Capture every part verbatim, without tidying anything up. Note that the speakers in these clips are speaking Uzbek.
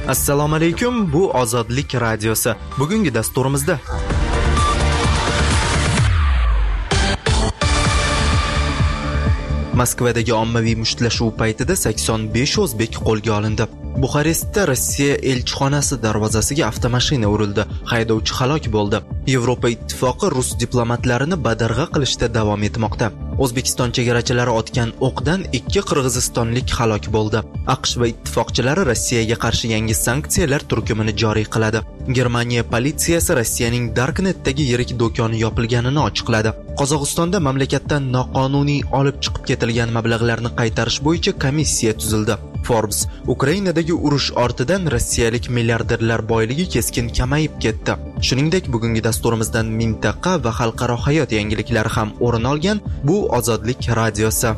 Assalomu alaykum, bu Ozodlik radiosi. Bugungi dasturimizda Moskvadagi ommaviy mushtlashuv paytida sakson besh o'zbek qo'lga olindi. Buxarestda Rossiya elchixonasi darvozasiga avtomashina urildi. Haydovchi halok bo'ldi. Yevropa ittifoqi rus diplomatlarini badarg'a qilishda davom etmoqda. O'zbekiston chegarachilari otgan o'qdan ikki qirg'izistonlik halok bo'ldi. AQSh va ittifoqchilari Rossiyaga qarshi yangi sanksiyalar turkumini joriy qiladi. Germaniya politsiyasi Rossiyaning Darknetdagi yirik do'koni yopilganini ochiqladi. Qozog'istonda mamlakatdan noqonuniy olib chiqib ketilgan mablag'larni qaytarish bo'yicha komissiya tuzildi. Forbes: Ukrainadagi urush ortidan rossiyalik milliarderlar boyligi keskin kamayib ketdi. Shuningdek, bugungi dasturimizdan mintaqa va xalqaro hayot yangiliklari ham o'rin olgan. Bu Ozodlik radiosi.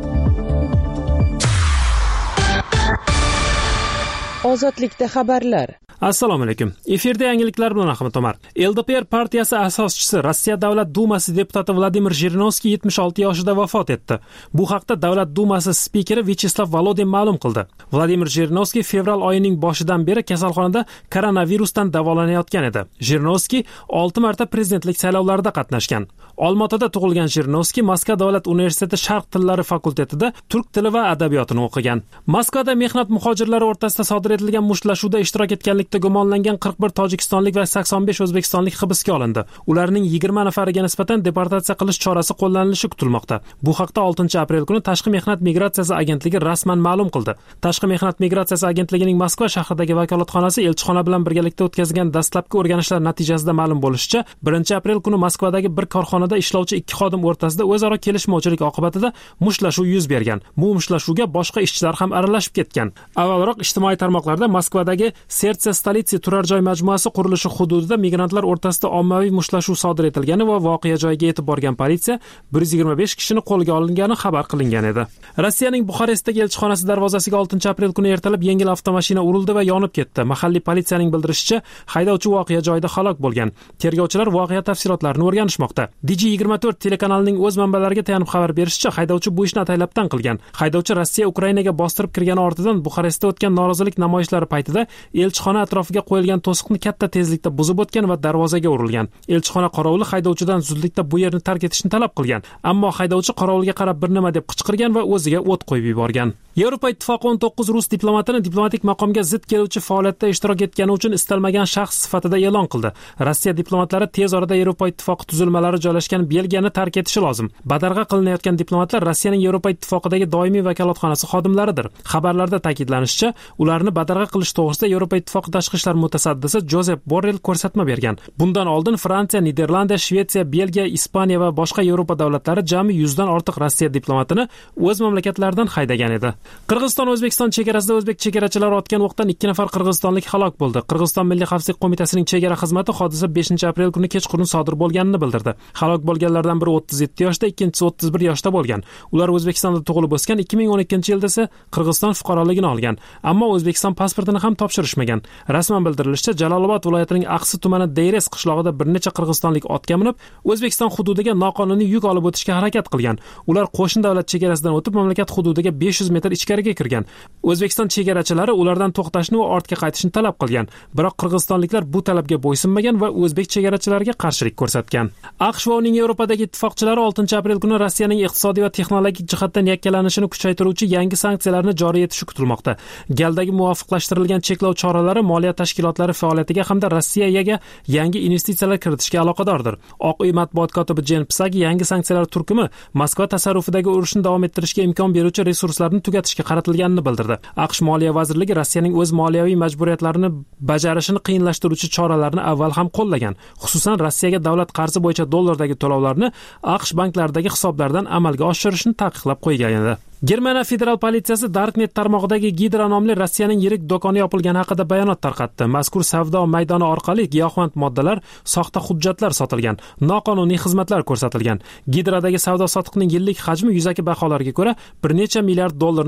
Ozodlikda xabarlar. Assalomu alaykum. Efirda yangiliklar bilan Ahmad Omar. L D P R partiyasi asoschisi Rossiya Davlat Dumasi deputati Vladimir Zhirinovskiy yetmish olti yoshida vafot etdi. Bu haqda Davlat Dumasi spikeri Vyacheslav Volodin ma'lum qildi. Vladimir Zhirinovskiy fevral oyining boshidan beri kasalxonada koronavirusdan davolanayotgan edi. Zhirinovskiy olti marta prezidentlik saylovlarida qatnashgan. Olmaotada tug'ilgan Zhirinovskiy Moskva davlat universiteti sharq tillari fakultetida turk tili va adabiyotini o'qigan. Moskvada mehnat muhojirlari o'rtasida sodir etilgan mushtlashuvda ishtirok etganlikda gumonlangan qirq bir tojikistonlik va sakson besh o'zbekistonlik hibsga olindi. Ularning yigirma nafariga nisbatan deportatsiya qilish chorasi qo'llanilishi kutilmoqda. Bu haqda oltinchi aprel kuni Tashqi mehnat migratsiyasi agentligi rasman ma'lum qildi. Tashqi mehnat migratsiyasi agentligining Moskva shahridagi vakolatxonasi elchixona bilan birgalikda o'tkazgan dastlabki o'rganishlar natijasida ma'lum bo'lishicha, birinchi aprel kuni Moskvadagi bir korxonada ishlovchi ikki xodim o'rtasida o'zaro kelishmovchilik oqibatida mushlashuv yuz bergan. Bu mushtlashuvga boshqa ishchilar ham aralashib ketgan. Avvalroq ijtimoiy tarmoqlarda Moskvadagi Sertse Stolitsi turar joy majmuasi qurilishi hududida migrantlar o'rtasida ommaviy mushlashuv sodir etilgani va voqea joyiga yetib borgan politsiya bir yuz yigirma besh kishini qo'lga olingani xabar qilingan edi. Rossiyaning Buxarestdagi elchixonasi darvozasiga oltinchi aprel kuni ertalab yengil avtomashina urildi va yonib ketdi. Mahalliy politsiyaning bildirishicha, haydovchi voqea joyida halok bo'lgan. Tergovchilar voqea tafsilotlarini o'rganishmoqda. D J yigirma to'rt telekanalining o'z manbalariga tayanib xabar berishicha, haydovchi bu ishni ataylabdan qilgan. Haydovchi Rossiya Ukrainaga bostirib kirgani ortidan Buxarestda o'tgan norozilik namoyishlari paytida elchixona atrofiga qo'yilgan to'siqni katta tezlikda buzib o'tgan va darvozaga urilgan. Elchixona qorovuli haydovchidan zudlikda bu yerni tark etishni talab qilgan, ammo haydovchi qorovulga qarab bir nima deb qichqirgan va o'ziga o't qo'yib yuborgan. Yevropa ittifoqi o'n to'qqiz rus diplomatini diplomatik maqomga zid keluvchi faoliyatda ishtirok etgani uchun istalmagan shaxs sifatida e'lon qildi. Rossiya diplomatlari tez orada Yevropa ittifoqi tuzilmalari joylashgan Belgiyani tark etishi lozim. Badarg'a qilinayotgan diplomatlar Rossiyaning Yevropa ittifoqidagi doimiy vakolatxonasi xodimlaridir. Xabarlarda ta'kidlanishicha, ularni badarg'a qilish to'g'risida Yevropa ittifoqi tashqi ishlar mutasaddisi Josep Borrell ko'rsatma bergan. Bundan oldin Fransiya, Niderlandiya, Shvetsiya, Belgiya, Ispaniya va boshqa Yevropa davlatlari jami yuzdan ortiq Rossiya diplomatini o'z mamlakatlaridan haydagan edi. Qirg'iziston-O'zbekiston chegarasida o'zbek chegarachilari otgan o'qdan ikki nafar qirg'izistonlik halok bo'ldi. Qirg'iziston Milliy xavfsizlik qo'mitasining chegara xizmati hodisa beshinchi aprel kuni kechqurun sodir bo'lganini bildirdi. Halok bo'lganlardan biri o'ttiz yetti yoshda, ikkinchisi o'ttiz bir yoshda bo'lgan. Ular O'zbekistonda tug'ilib o'sgan, ikki ming o'n ikkinchi yilda esa Qirg'iziston fuqaroligini olgan, ammo O'zbekiston pasportini ham topshirishmagan. Rasman bildirilishicha, Jalolobod viloyatining Aqsi tumani Deyres qishlog'ida bir necha qirg'izistonlik otga minib, O'zbekiston hududiga noqonuniy yuk olib o'tishga harakat qilgan. Ular qo'shni davlat chegarasidan o'tib, mamlakat hududiga besh yuz metr ichkariga kirgan. O'zbekiston chegarachilari ulardan to'xtashni va ortga qaytishni talab qilgan. Biroq qirg'izistonliklar bu talabga bo'ysunmagan va o'zbek chegarachilariga qarshilik ko'rsatgan. AQSh va uning Yevropadagi ittifoqchilari oltinchi aprel kuni Rossiyaning iqtisodiy va texnologik jihatdan yakkalanishini kuchaytiruvchi yangi sanksiyalarni joriy etishi kutilmoqda. Galdagi muvofiqlashtirilgan cheklov choralari moliya tashkilotlari faoliyatiga hamda Rossiyaga yangi investitsiyalar kiritishga aloqadordir. Oq uy matbuot kotibi Jen Psaki yangi sanksiyalar turkumi Moskva tasarrufidagi urushni davom ettirishga imkon beruvchi resurslarni tugatishga qaratilganini bildirdi. AQSh Moliya vazirligi Rossiyaning o'z moliyaviy majburiyatlarini bajarishini qiyinlashtiruvchi choralarni avval ham qo'llagan. Xususan, Rossiyaga davlat qarzi bo'yicha dollardagi to'lovlarni AQSh banklaridagi hisoblardan amalga oshirishni taqiqlab qo'ygan edi. Germaniya federal politsiyasi Darknet tarmog'idagi Gidra nomli Rossiyaning yirik do'koni yopilgani haqida bayonot tarqatdi. Mazkur savdo maydoni orqali giyohvand moddalar, soxta hujjatlar sotilgan, noqonuniy xizmatlar ko'rsatilgan. Gidradagi savdo sotiqning yillik hajmi yuzaki baholarga ko'ra bir necha milliard dollarni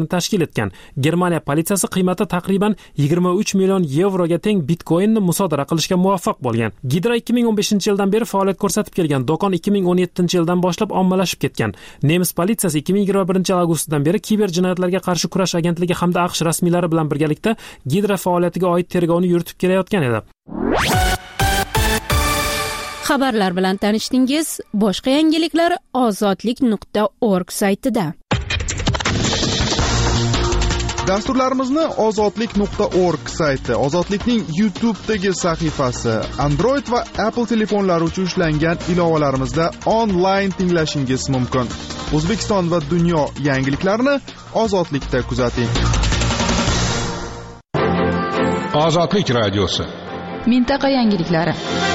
dollarni tashkil etgan. Germaniya politsiyasi qiymati taqriban yigirma uch million yevroga teng bitcoinni musodara qilishga muvaffaq bo'lgan. Gidra ikki ming o'n beshinchi yildan beri faoliyat ko'rsatib kelgan do'kon ikki ming o'n yettinchi yildan boshlab ommalashib ketgan. Nemis politsiyasi ikki ming yigirma birinchi yil avgustdan beri kiber jinoyatlarga qarshi kurash agentligi hamda AQSh rasmiylari bilan birgalikda Gidra faoliyatiga oid tergovni yuritib kelayotgan edi. Xabarlar bilan tanishdingiz. Boshqa yangiliklar ozodlik nuqta org saytida. Dasturlarimizni ozodlik nuqta org sayti, Ozodlikning YouTube'dagi sahifasi, Android va Apple telefonlari uchun ishlangan ilovalarimizda onlayn tinglashingiz mumkin. O'zbekiston va dunyo yangiliklarini Ozodlikda kuzating. Ozodlik radiosi. Mintaqa yangiliklari.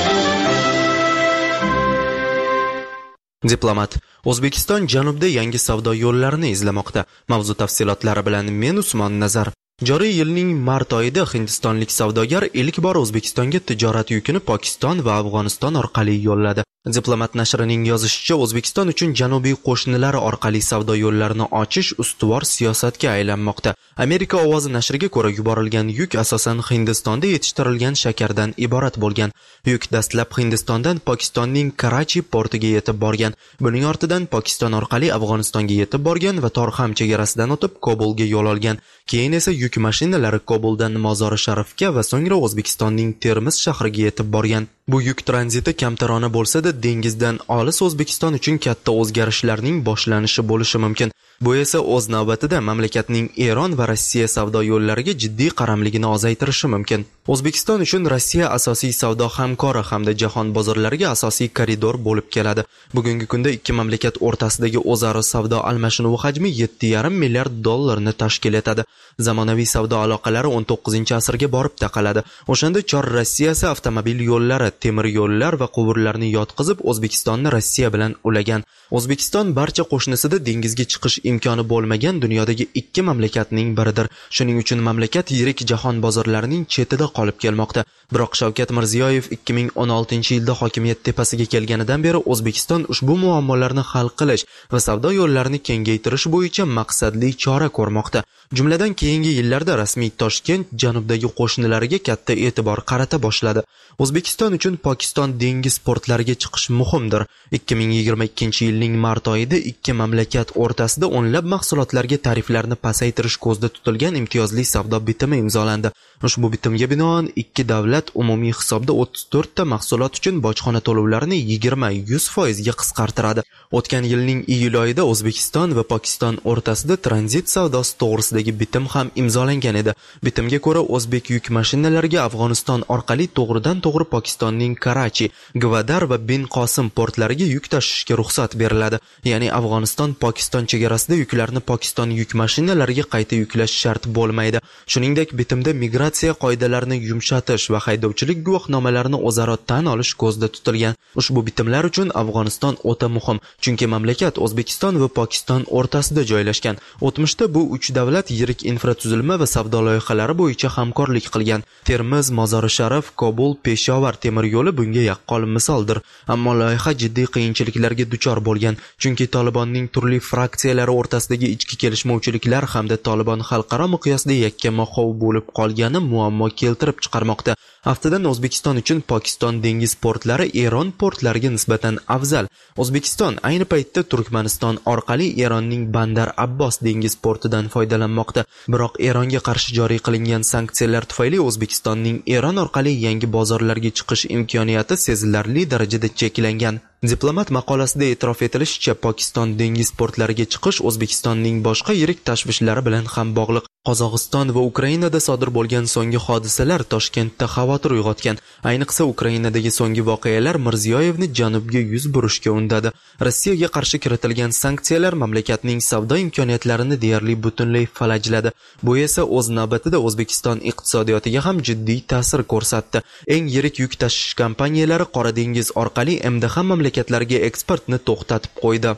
Diplomat. O'zbekiston janubda yangi savdo yo'llarini izlamoqda. Mavzu tafsilotlari bilan men Usmon Nazar. Joriy yilning mart oyida hindistonlik savdogar ilk bor O'zbekistonga tijorat yukini Pokiston va Afg'oniston orqali yo'lladi. Diplomat nashrining yozishicha, O'zbekiston uchun janubiy qo'shnilari orqali savdo yo'llarini ochish ustuvor siyosatga aylanmoqda. Amerika ovozi nashriga ko'ra, yuborilgan yuk asosan Hindistonda yetishtirilgan shakardan iborat bo'lgan. Yuk dastlab Hindistondan Pokistonning Karachi portiga yetib borgan. Buning ortidan Pokiston orqali Afg'onistonga yetib borgan va Torxam chegarasidan o'tib Kobulga yo'l olgan. Keyin esa yuk mashinalari Kobuldan Mozori Sharifga va so'ngra O'zbekistonning Termiz shahriga yetib borgan. Bu yuk tranziti kamtarona bo'lsa-da, dengizdan olis O'zbekiston uchun katta o'zgarishlarning boshlanishi bo'lishi mumkin. Bu esa o'z navbatida mamlakatning Eron va Rossiya savdo yo'llariga jiddiy qaramligini ozaytirishi mumkin. O'zbekiston uchun Rossiya asosiy savdo hamkori hamda jahon bozorlariga asosiy koridor bo'lib keladi. Bugungi kunda ikki mamlakat o'rtasidagi o'zaro savdo almashinuvi hajmi yetti yarim milliard dollarni tashkil etadi. Zamonaviy savdo aloqalari o'n to'qqizinchi asrga borib taqaladi. O'shanda Chor Rossiyasi avtomobil yo'llari, temir yo'llar va quvurlarni yotqizib O'zbekistonni Rossiya bilan ulagan. O'zbekiston barcha qo'shnisida dengizga chiqish imkoni bo'lmagan dunyodagi ikki mamlakatning biridir. Shuning uchun mamlakat yirik jahon bozorlarining chetida qolib kelmoqda. Biroq Shavkat Mirziyoyev ikki ming o'n oltinchi yilda hokimiyat tepasiga kelganidan beri O'zbekiston ushbu muammolarni hal qilish va savdo yo'llarini kengaytirish bo'yicha maqsadli chora ko'rmoqda. Jumladan keyingi yillarda rasmiy Toshkent janubdagi qo'shnilariga katta e'tibor qarata boshladi. O'zbekiston uchun Pokiston dengiz portlariga chiqish muhimdir. ikki ming yigirma ikkinchi yilning mart oyida ikki mamlakat o'rtasida o'nlab mahsulotlarga tariflarni pasaytirish ko'zda tutilgan imtiyozli savdo bitimi imzolandi. Ushbu bitimga binoan ikki davlat umumiy hisobda o'ttiz to'rt ta mahsulot uchun bojxona to'lovlarini yigirma yuz foiz ga qisqartiradi. O'tgan yilning iyul oyida O'zbekiston va Pokiston o'rtasida tranzit savdosi to'g'risidagi bitim ham imzolangan edi. Bitimga ko'ra o'zbek yuk mashinalariga Afg'oniston orqali to'g'ridan to'g'ri Pokistonning Karachi, Gvadar va Bin Qosim portlariga yuk tashishga ruxsat beriladi. Ya'ni Afg'oniston Pokiston chegarasida yuklarni Pokiston yuk mashinalariga qayta yuklash shart bo'lmaydi. Shuningdek, bitimda migratsiya qoidalarini yumshatish va haydovchilik guvohnomalarini o'zaro tan olish ko'zda tutilgan. Ushbu bitimlar uchun Afg'oniston o'ta muhim, chunki mamlakat O'zbekiston va Pokiston o'rtasida joylashgan. O'tmishda bu uch davlat yirik infratuzilma va savdo loyihalari bo'yicha hamkorlik qilgan. Termiz, Mozori Sharif, Kobul, Peshovar temir yo'li bunga yaqqol misoldir. Ammo loyiha jiddiy qiyinchiliklarga duchor bo'lgan, chunki Tolibonning turli fraksiyalari o'rtasidagi ichki kelishmovchiliklar hamda Tolibon xalqaro miqyosda yakkama-xov bo'lib qolgani muammo keltirib chiqarmoqda. Aftidan O'zbekiston uchun Pokiston dengiz portlari Eron portlariga nisbatan afzal. O'zbekiston ayni paytda Turkmaniston orqali Eronning Bandar Abbos dengiz portidan foydalanmoqda. Biroq Eronga qarshi joriy qilingan sanksiyalar tufayli O'zbekistonning Eron orqali yangi bozorlarga chiqish imkoniyati sezilarli darajada cheklangan. Diplomat maqolasida e'tirof etilishicha, Pokiston dengiz portlariga chiqish O'zbekistonning boshqa yirik tashvishlari bilan ham bog'liq. Qozog'iston va Ukrainada sodir bo'lgan so'nggi hodisalar Toshkentda xavotir uyg'otgan. Ayniqsa Ukrainadagi so'nggi voqealar Mirziyoyevni janubga yuz burishga undadi. Rossiyaga qarshi kiritilgan sanksiyalar mamlakatning savdo imkoniyatlarini deyarli butunlay falajladi. Bu esa o'z navbatida O'zbekiston iqtisodiyotiga ham jiddiy ta'sir ko'rsatdi. Eng yirik yuk tashish kompaniyalari Qora dengiz orqali M D H mamlakatlarga eksportni to'xtatib qo'ydi.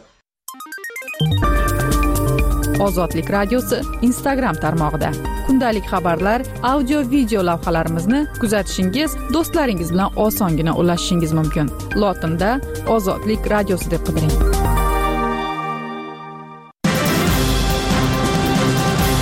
Ozodlik radiosi Instagram tarmog'ida kundalik xabarlar, audio, video lavhalarimizni kuzatishingiz, do'stlaringiz bilan osongina ulashishingiz mumkin. Lotinda Ozodlik radiosi deb qidiring.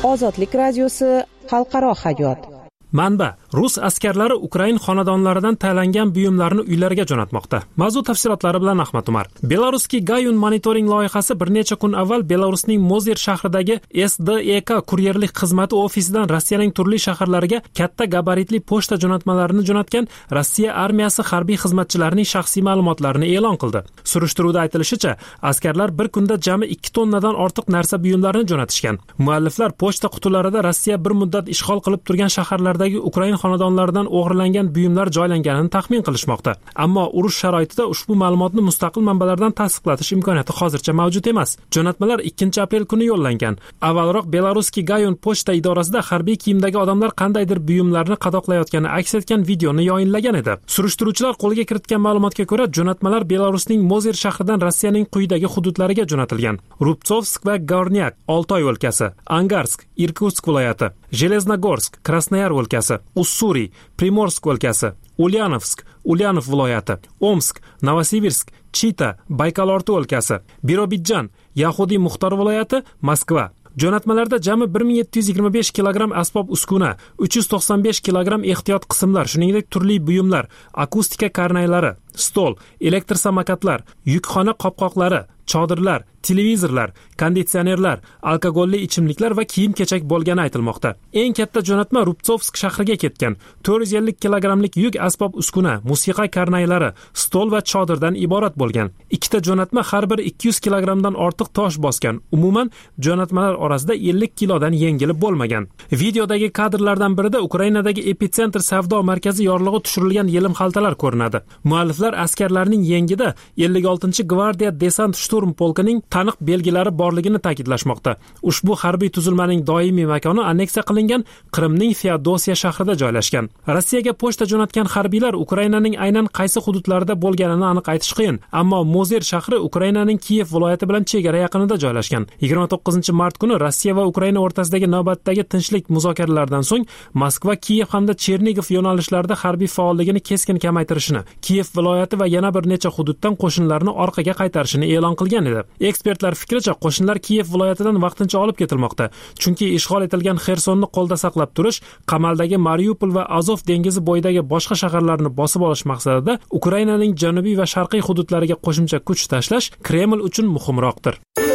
Ozodlik radiosi xalqaro hayot. Manba: Rus askarlari Ukrain xonadonlaridan tayinlangan buyumlarni uylariga jo'natmoqda. Mavzu tafsilotlari bilan Ahmad Umar. Belarusning Gayun monitoring loyihasi bir necha kun avval Belarusning Mozer shahridagi S D E K kuryerlik xizmati ofisidan Rossiyaning turli shaharlariga katta gabaritli pochta jo'natmalarini jo'natgan Rossiya armiyasi harbiy xizmatchilarining shaxsiy ma'lumotlarini e'lon qildi. Surishtiruvda aytilishicha, askarlar bir kunda jami ikki tonnadan ortiq narsa buyumlarini jo'natishgan. Mualliflar pochta qutilarida Rossiya bir muddat ishg'ol qilib turgan shaharlar Ukrain xonadonlaridan o'g'irlangan buyumlar joylanganini taxmin qilishmoqda. Ammo urush sharoitida ushbu ma'lumotni mustaqil manbalardan tasdiqlatish imkoniyati hozircha mavjud emas. Jo'natmalar ikkinchi aprel kuni yo'llangan. Avvalroq Belarusning Gayun pochta idorasida harbiy kiyimdagi odamlar qandaydir buyumlarni qadoqlayotgani aks etgan videoni yoyinlagan edi. Surishtiruvchilar qo'lga kiritgan ma'lumotga ko'ra, jo'natmalar Belarusning Mozer shahridan Rossiyaning quyidagi hududlariga jo'natilgan: Rubtsovsk va Gornyak, Oltoy o'lkasi, Angarsk, Irkutsk viloyati, Железногорск, Krasnoyar o'lkasi, Ussuriy, Primorsk o'lkasi, Ulyanovsk, Ulyanov viloyati, Omsk, Novosibirsk, Chita, Baykalorti o'lkasi, Birobidjan, Yahudiy Muxtor viloyati, Moskva. Jo'natmalarda jami bir ming yetti yuz yigirma besh kilogramm asbob uskuna, uch yuz to'qson besh kilogramm ehtiyot qismlar, shuningdek turli buyumlar, akustika karnaylari, stol, elektr samokatlar, yukxona qopqoqlari, chodirlar, televizorlar, konditsionerlar, alkogolli ichimliklar va kiyim-kechak bo'lgani aytilmoqda. Eng katta jo'natma Rubtsovsk shahriga ketgan. to'rt yuz ellik kilogrammlik yuk asbob uskuna, musiqa karnaylari, stol va chodirdan iborat bo'lgan. Ikkita jo'natma har bir ikki yuz kilogrammdan ortiq tosh bosgan. Umuman jo'natmalar orasida ellik kilodan yengili bo'lmagan. Videodagi kadrlardan birida Ukrainadagi epitsentr savdo markazi yorlig'i tushirilgan yelim xaltalar ko'rinadi. Mualliflar askarlarning yengida ellik oltinchi gvardiya desant shturm polkining taniq belgilari borligini ta'kidlashmoqda. Ushbu harbiy tuzilmaning doimiy makoni anneksiya qilingan Qrimning Feodosiya shahrida joylashgan. Rossiyaga pochta jo'natgan harbiylar Ukrainaning aynan qaysi hududlarida bo'lganini aniq aytish qiyin, ammo Mozer shahri Ukrainaning Kiyev viloyati bilan chegara yaqinida joylashgan. yigirma to'qqizinchi mart kuni Rossiya va Ukraina o'rtasidagi navbatdagi tinchlik muzokaralaridan so'ng Moskva, Kiyev hamda Chernigov yo'nalishlarida harbiy faolligini keskin kamaytirishini, Kiyev viloyati va yana bir necha hududdan qo'shinlarni orqaga qaytarishini e'lon qilgan edi. Ekspertlar fikricha, qo'shinlar Kiyev viloyatidan vaqtincha olib ketilmoqda, chunki ishg'ol etilgan Xersonni qo'lda saqlab turish, qamaldagi Mariupol va Azov dengizi bo'yidagi boshqa shaharlarni bosib olish maqsadida Ukrainaning janubiy va sharqiy hududlariga qo'shimcha kuch tashlash Kreml uchun muhimroqdir.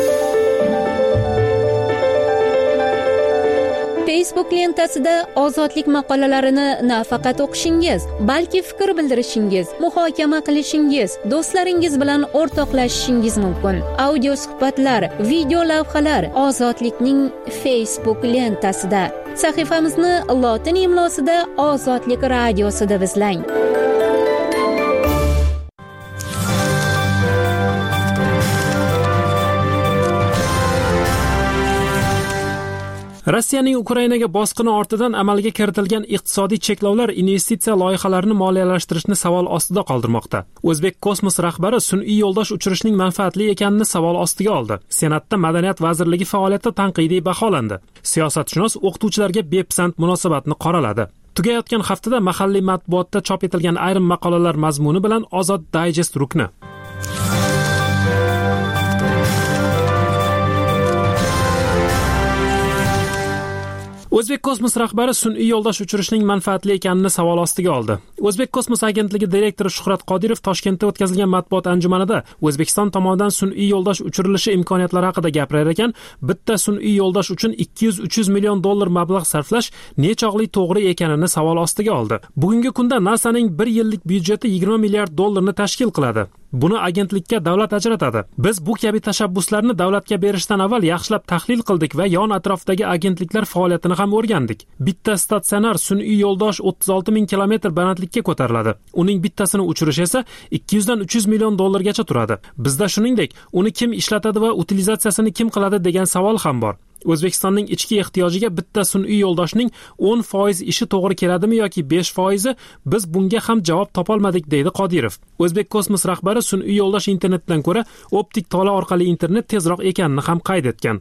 Facebook lentasida ozodlik maqolalarini nafaqat o'qishingiz, balki fikr bildirishingiz, muhokama qilishingiz, do'stlaringiz bilan o'rtoqlashishingiz mumkin. Audio suhbatlar, video lavhalar Ozodlikning Facebook lentasida. Sahifamizni lotin imlosida Ozodlik radiosi deb izlang. Rossiyaning Ukrainaga bosqini ortidan amalga kiritilgan iqtisodiy cheklovlar investitsiya loyihalarini moliyalashtirishni savol ostida qoldirmoqda. O'zbek kosmos rahbari sun'iy yo'ldosh uchirishning manfaatli ekanini savol ostiga oldi. Senatda Madaniyat vazirligi faoliyati tanqidiy baholandi. Siyosatshunos o'qituvchilarga bepisand munosabatni qoraladi. Tugayotgan haftada mahalliy matbuotda chop etilgan ayrim maqolalar mazmuni bilan Ozod Digest rukni. O'zbek kosmos rahbari sun'iy yo'ldosh uchirishning manfaatli ekanini savol ostiga oldi. O'zbek kosmos agentligi direktori Shuhrat Qodirov Toshkentda o'tkazilgan matbuot anjumanida O'zbekiston tomonidan sun'iy yo'ldosh uchirilishi imkoniyatlari haqida gapirar ekan, bitta sun'iy yo'ldosh uchun ikki yuz uch yuz million dollar mablag' sarflash nechog'li to'g'ri ekanini savol ostiga oldi. Bugungi kunda NASAning bir yillik byudjeti yigirma milliard dollarni tashkil qiladi. Buni agentlikka davlat ajratadi. Biz bu kabi tashabbuslarni davlatga berishdan avval yaxshilab tahlil qildik va yon atrofdagi agentliklar faoliyatini ham o'rgandik. Bitta statsionar sun'iy yo'ldosh o'ttiz olti ming kilometr balandlikka ko'tariladi. Uning bittasini uchirish esa ikki yuz dan uch yuz million dollargacha turadi. Bizda shuningdek, uni kim ishlatadi va utilizatsiyasini kim qiladi degan savol ham bor. O'zbekistonning ichki ehtiyojiga bitta sun'iy yo'ldoshning o'n foiz ishi to'g'ri keladimi yoki besh foizi, biz bunga ham javob topolmadik, deydi Qodirov. O'zbek kosmos rahbari sun'iy yo'ldosh internetdan ko'ra optik tola orqali internet tezroq ekanini ham qayd etgan.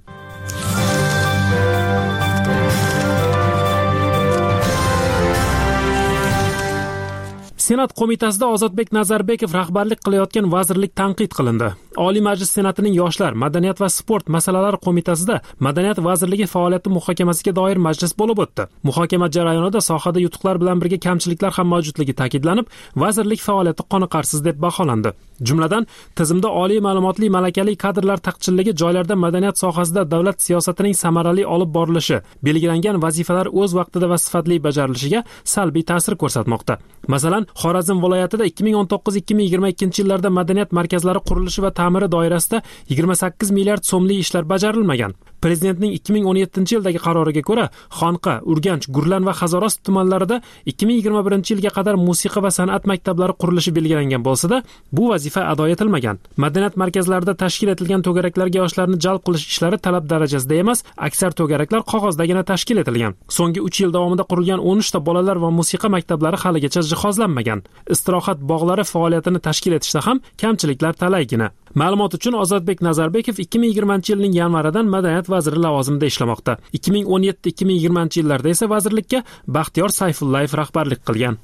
Senat qo'mitasida Ozodbek Nazarbekov rahbarlik qilayotgan vazirlik tanqid qilindi. Oliy Majlis Senatining Yoshlar, madaniyat va sport masalalari qo'mitasida Madaniyat vazirligi faoliyati muhokamasiga doir majlis bo'lib o'tdi. Muhokama jarayonida sohada yutuqlar bilan birga kamchiliklar ham mavjudligi ta'kidlanib, vazirlik faoliyati qoniqarsiz deb baholandi. Jumladan, tizimda oliy ma'lumotli malakali kadrlar taqchilligi, joylarda madaniyat sohasida davlat siyosatining samarali olib borilishi, belgilangan vazifalar o'z vaqtida va sifatli bajarilishiga salbiy ta'sir ko'rsatmoqda. Masalan, Xorazm viloyatida ikki ming o'n to'qqiz ikki ming yigirma ikkinchi yillarda madaniyat markazlari qurilishi va ta'miri doirasida yigirma sakkiz milliard so'mlik ishlar bajarilmagan. Prezidentning ikki ming o'n yettinchi yildagi qaroriga ko'ra, Xonqa, Urganch, Gurlan va Hazorast tumanlarida ikki ming yigirma birinchi yilga qadar musiqa va san'at maktablari qurilishi belgilangan bo'lsa-da, bu vazifa ado etilmagan. Madaniyat markazlarida tashkil etilgan to'garaklarga yoshlarni jalb qilish ishlari talab darajasida emas, aksar to'garaklar qog'ozdagina tashkil etilgan. So'nggi uch yil davomida qurilgan o'n uchta bolalar va musiqa maktablari haligacha jihozlanmagan. Istirohat bog'lari faoliyatini tashkil etishda ham kamchiliklar talaygina. Ma'lumot uchun Ozodbek Nazarbekov ikki ming yigirmanchi yilning yanvaridan madaniyat vaziri lavozimida ishlamoqda. ikki ming o'n yetti ikki ming yigirmanchi yillarda esa vazirlikka Baxtiyor Sayfullayev rahbarlik qilgan.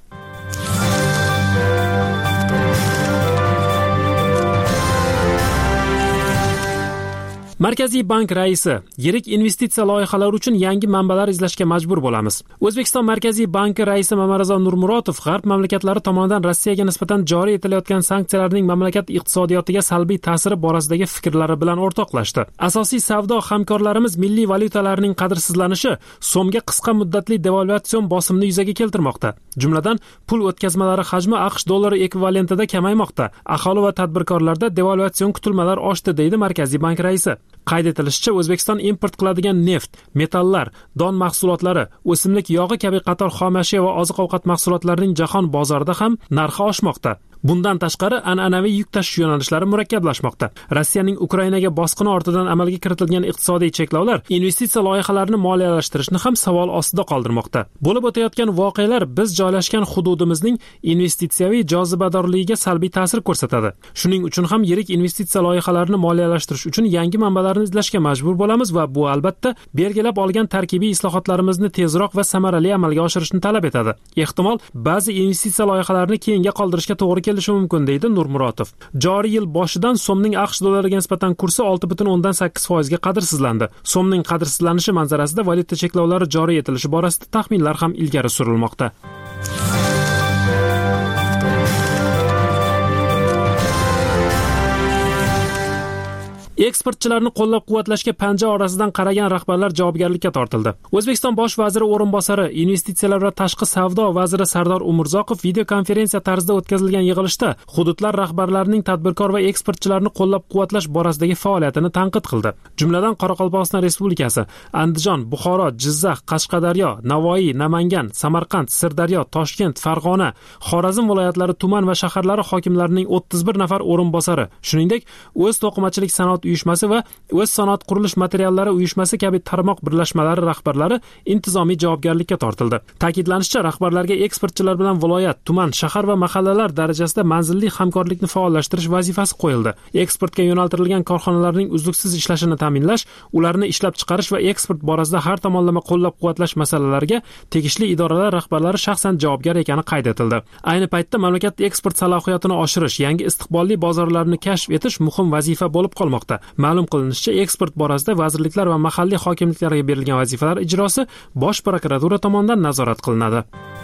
Markaziy bank raisi: yirik investitsiya loyihalari uchun yangi manbalar izlashga majbur bo'lamiz. O'zbekiston Markaziy banki raisi Mamarizo Nurmuratov g'arb mamlakatlari tomonidan Rossiyaga nisbatan joriy etilayotgan sanksiyalarning mamlakat iqtisodiyotiga salbiy ta'siri borasidagi fikrlari bilan o'rtoqlashdi. Asosiy savdo hamkorlarimiz milliy valyutalarining qadrsizlanishi so'mga qisqa muddatli devalvatsiyon bosimini yuzaga keltirmoqda. Jumladan, pul o'tkazmalari hajmi AQSh dollari ekvivalentida kamaymoqda. Aholi va tadbirkorlarda devalvatsion kutilmalar oshdi, deydi Markaziy bank raisi. Qayd etilishicha, O'zbekiston import qiladigan neft, metallar, don mahsulotlari, o'simlik yog'i kabi qator xomashyo va oziq-ovqat mahsulotlarining jahon bozorida ham narxi oshmoqda. Bundan tashqari, an'anaviy yuk tashish yo'nalishlari murakkablashmoqda. Rossiyaning Ukrainaga bosqini ortidan amalga kiritilgan iqtisodiy cheklovlar investitsiya loyihalarini moliyalashtirishni ham savol ostida qoldirmoqda. Bo'lib o'tayotgan voqealar biz joylashgan hududimizning investitsiyaviy jozibadorligiga salbiy ta'sir ko'rsatadi. Shuning uchun ham yirik investitsiya loyihalarini moliyalashtirish uchun yangi manbalarni izlashga majbur bo'lamiz va bu albatta belgilab olgan tarkibiy islohotlarimizni tezroq va samarali amalga oshirishni talab etadi. Ehtimol, ba'zi investitsiya loyihalarini keyinga qoldirishga to'g'ri kelishi mumkin, deydi Nurmuratov. Joriy yil boshidan so'mning AQSh dollariga nisbatan kursi olti butun o'ndan sakkiz foiz ga qadrsizlandi. So'mning qadrsizlanishi manzarasida valyuta cheklovlari joriy etilishi borasida taxminlar ham ilgari surilmoqda. Eksportchilarni qo'llab-quvvatlashga panja orasidan qaragan rahbarlar javobgarlikka tortildi. O'zbekiston bosh vaziri o'rinbosari, investitsiyalar va tashqi savdo vaziri Sardor Umurzoqov video konferensiya tarzida o'tkazilgan yig'ilishda hududlar rahbarlarining tadbirkor va eksportchilarni qo'llab-quvvatlash borasidagi faoliyatini tanqid qildi. Jumladan, Qoraqalpog'iston Respublikasi, Andijon, Buxoro, Jizzax, Qashqadaryo, Navoiy, Namangan, Samarqand, Sirdaryo, Toshkent, Farg'ona, Xorazm viloyatlari tuman va shaharlari hokimlarining o'ttiz bir nafar o'rinbosari, shuningdek, o'z to'qimachilik sanoat uyushmasi va o'z sanoat qurilish materiallari uyushmasi kabi tarmoq birlashmalari rahbarlari intizomiy javobgarlikka tortildi. Ta'kidlanishicha, rahbarlarga eksportchilar bilan viloyat, tuman, shahar va mahallalar darajasida manzilli hamkorlikni faollashtirish vazifasi qo'yildi. Eksportga yo'naltirilgan korxonalarning uzluksiz ishlashini ta'minlash, ularni ishlab chiqarish va eksport borasida har tomonlama qo'llab-quvvatlash masalalariga tegishli idoralar rahbarlari shaxsan javobgar ekani qayd etildi. Ayni paytda mamlakat eksport salohiyatini oshirish, yangi istiqbolli bozorlarni kashf etish muhim vazifa bo'lib qolmoqda. Ma'lum qilinishicha, eksport borasida vazirliklar va mahalliy hokimliklarga berilgan vazifalar ijrosi Bosh prokuratura tomonidan nazorat qilinadi.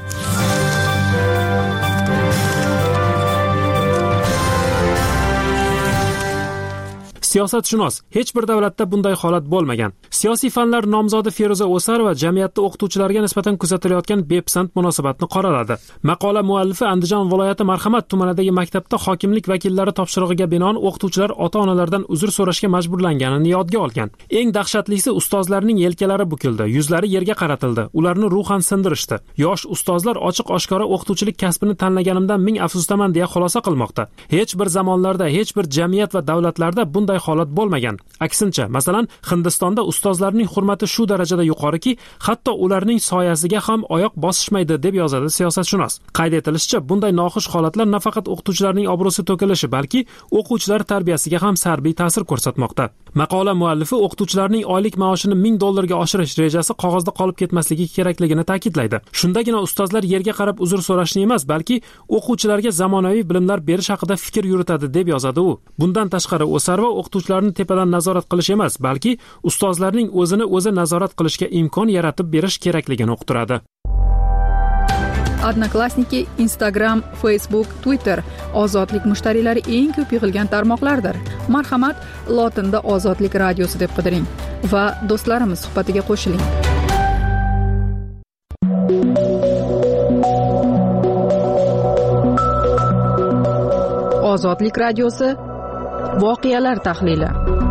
Siyosatshunos: hech bir davlatda bunday holat bo'lmagan. Siyosiy fanlar nomzodi Feruza O'sarova jamiyatda o'qituvchilarga nisbatan kuzatilayotgan bepisand munosabatni qoraladi. Maqola muallifi Andijon viloyati Marhamat tumanidagi maktabda hokimlik vakillari topshirig'iga binoan o'qituvchilar ota-onalardan uzr so'rashga majburlanganini yodga olgan. Eng dahshatlisi, ustozlarning yelkalari bukildi, yuzlari yerga qaratildi, ularni ruhan sindirishdi. Yosh ustozlar ochiq-oshkora o'qituvchilik kasbini tanlaganimdan ming afsusdaman deya xulosa qilmoqda. Hech bir zamonlarda, hech bir jamiyat va davlatlarda bunday holat bo'lmagan. Aksincha, masalan, Hindistonda ustozlarning hurmati shu darajada yuqoriki, hatto ularning soyasiga ham oyoq bosishmaydi, deb yozadi siyosatshunos. Qayd etilishicha, bunday noxush holatlar nafaqat o'qituvchilarning obro'si to'kilishi, balki o'quvchilar tarbiyasiga ham salbiy ta'sir ko'rsatmoqda. Maqola muallifi o'qituvchilarning oylik maoshini ming dollarga oshirish rejasi qog'ozda qolib ketmasligi kerakligini ta'kidlaydi. Shundagina ustozlar yerga qarab uzr so'rashni emas, balki o'quvchilarga zamonaviy bilimlar berish haqida fikr yuritadi, deb yozadi u. Bundan tashqari, O'sarva o'qituvchilarni tepadan nazorat qilish emas, balki ustozlarning o'zini o'zi nazorat qilishga imkon yaratib berish kerakligini uqtiradi. Odnoklassniki, Instagram, Facebook, Twitter ozodlik mushtariylari eng ko'p yig'ilgan tarmoqlardir. Marhamat, lotinda Ozodlik radiosi deb qidiring va do'stlarimiz suhbatiga qo'shiling. Ozodlik radiosi voqealar tahlili.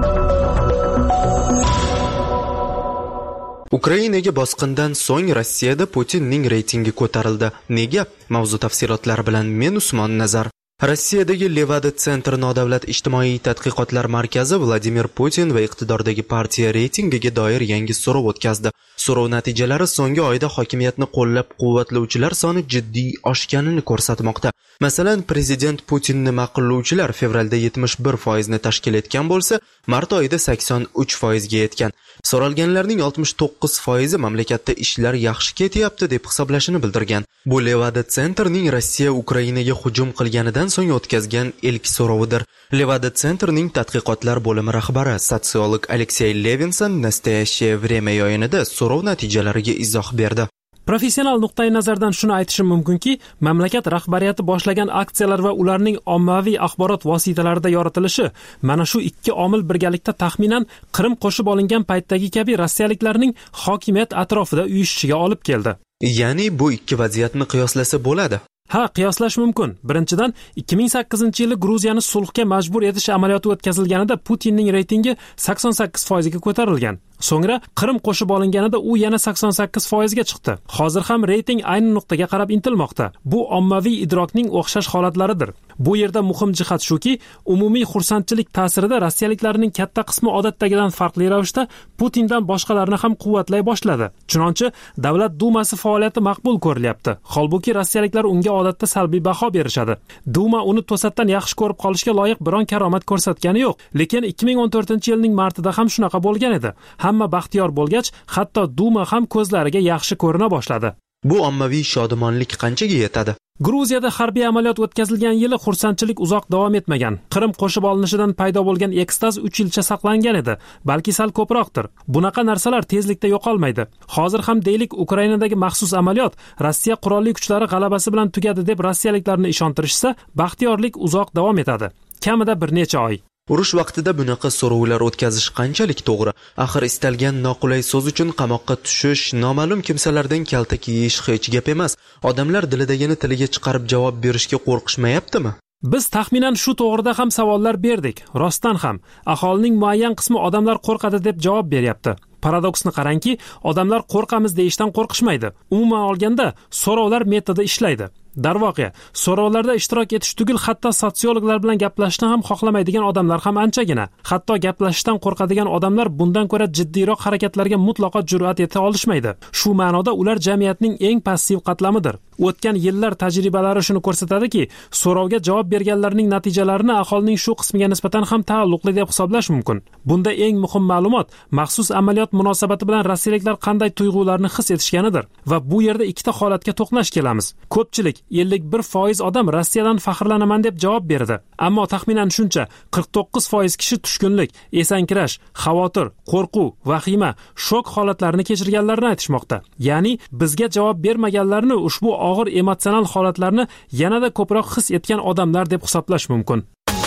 Ukrainaga bosqindan so'ng Rossiyada Putinning reytingi ko'tarildi. Nega? Mavzu tafsilotlari bilan men Usmon Nazar. Rossiyadagi Levada Center nodavlat ijtimoiy tadqiqotlar markazi Vladimir Putin va iqtidordagi partiya reytingiga doir yangi so'rov o'tkazdi. So'rov natijalari so'nggi oyda hokimiyatni qo'llab-quvvatlovchilar soni jiddiy oshganini ko'rsatmoqda. Masalan, prezident Putinni ma'qullovchilar fevralda yetmish bir foizni tashkil etgan bo'lsa, mart oyida sakson uch foizga yetgan. So'ralganlarning oltmish to'qqiz foizi mamlakatda ishlar yaxshi ketyapti deb hisoblashini bildirgan. Bu Levada Centerning Rossiya Ukrainaga hujum qilganidan so'ng o'tkazgan ilk so'rovidir. Levada Centerning tadqiqotlar bo'limi rahbari, sotsiolog Aleksey Levinson Nastoящее время yayinida so'rov natijalariga izoh berdi. Professional nuqtai nazardan shuni aytishim mumkinki, mamlakat rahbariyati boshlagan aksiyalar va ularning ommaviy axborot vositalarida yoritilishi mana shu ikki omil birgalikda taxminan Qrim qo'shib olingan paytdagi kabi rossiyaliklarning hokimiyat atrofida uyushishiga olib keldi. Ya'ni bu ikki vaziyatni qiyoslasa bo'ladi. Ha, qiyoslash mumkin. Birinchidan, ikki ming sakkizinchi yili Gruziyani sulhga majbur etish amaliyoti o'tkazilganida Putinning reytingi sakson sakkiz foizga ko'tarilgan. So'ngra Qrim qo'shib olinganida u yana sakson sakkiz foizga chiqdi. Hozir ham reyting ayni nuqtaga qarab intilmoqda. Bu ommaviy idrokning o'xshash holatlaridir. Bu yerda muhim jihat shuki, umumiy xursandchilik ta'sirida rossiyaliklarning katta qismi odatdagidan farqli ravishda Putindan boshqalarni ham quvvatlay boshladi. Chunonchi Davlat dumasi faoliyati maqbul ko'rilyapti. Holbuki rossiyaliklar unga odatda salbiy baho berishadi. Duma uni to'satdan yaxshi ko'rib qolishga loyiq biron karomat ko'rsatgani yo'q. Lekin ikki ming o'n to'rtinchi yilning martida ham shunaqa bo'lgan edi. Hamma baxtiyor bo'lgach, hatto Duma ham ko'zlariga yaxshi ko'rina boshladi. Bu ommaviy shodumonlik qanchaga yetadi? Gruziyada harbiy amaliyot o'tkazilgan yili xursandchilik uzoq davom etmagan. Qrim qo'shib olinishidan paydo bo'lgan ekstaz uch yilcha saqlangan edi, balki sal ko'proqdir. Bunaqa narsalar tezlikda yo'qolmaydi. Hozir ham deylik, Ukrainadagi maxsus amaliyot Rossiya qurolli kuchlari g'alabasi bilan tugadi deb rossiyaliklarni ishontirishsa, baxtiyorlik uzoq davom etadi. Kamida bir necha oy. Urush vaqtida bunaqa so'rovlar o'tkazish qanchalik to'g'ri? Axir istalgan noqulay so'z uchun qamoqqa tushish, noma'lum kimsalardan kaltak yeyish hech gap emas. Odamlar dilidagini tiliga chiqarib javob berishga qo'rqishmayaptimi? Biz taxminan shu to'g'rida ham savollar berdik. Rostdan ham aholining muayyan qismi odamlar qo'rqadi deb javob beryapti. Paradoksni qarangki, odamlar qo'rqamiz deyishdan qo'rqishmaydi. Umuman olganda, so'rovlar metodi ishlaydi. Darvoqe, so'rovlarda ishtirok etish tugul hatto sotsiologlar bilan gaplashishni ham xohlamaydigan odamlar ham anchagina. Hatto gaplashishdan qo'rqadigan odamlar bundan ko'ra jiddiyroq harakatlarga mutlaqo jur'at eta olishmaydi. Shu ma'noda ular jamiyatning eng passiv qatlamidir. O'tgan yillar tajribalari shuni ko'rsatadiki, so'rovga javob berganlarning natijalarini aholining shu qismiga nisbatan ham taalluqli deb hisoblash mumkin. Bunda eng muhim ma'lumot maxsus amaliyot munosabati bilan rossiyaliklar qanday tuyg'ularni his etishganidir. Va bu yerda ikkita holatga to'qnash kelamiz. Ko'pchilik ellik bir foiz odam Rossiyadan faxrlanaman deb javob berdi. Ammo taxminan shuncha qirq to'qqiz foiz kishi tushkunlik, esankirash, xavotir, qo'rquv, vahima, shok holatlarini kechirganlarini aytishmoqda. Ya'ni bizga javob bermaganlarni ushbu og'ir emotsional holatlarni yanada ko'proq his etgan odamlar deb hisoblash mumkin.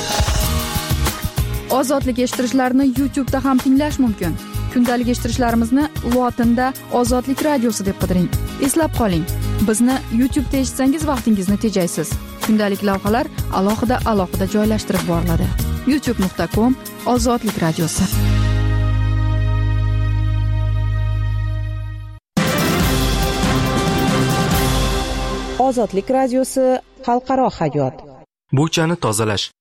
Ozodlik eshittirishlarni YouTube da ham tinglash mumkin. Kundalik eshittirishlarimizni lotinda Ozodlik radiosi deb qidiring. Eslab qoling, bizni YouTube da eshitsangiz vaqtingizni tejaysiz. Kundalik lavhalar alohida alohida joylashtirib boriladi. youtube nuqta com Ozodlik radiosi. Ozodlik radiosi xalqaro hayot. Buchani tozalash.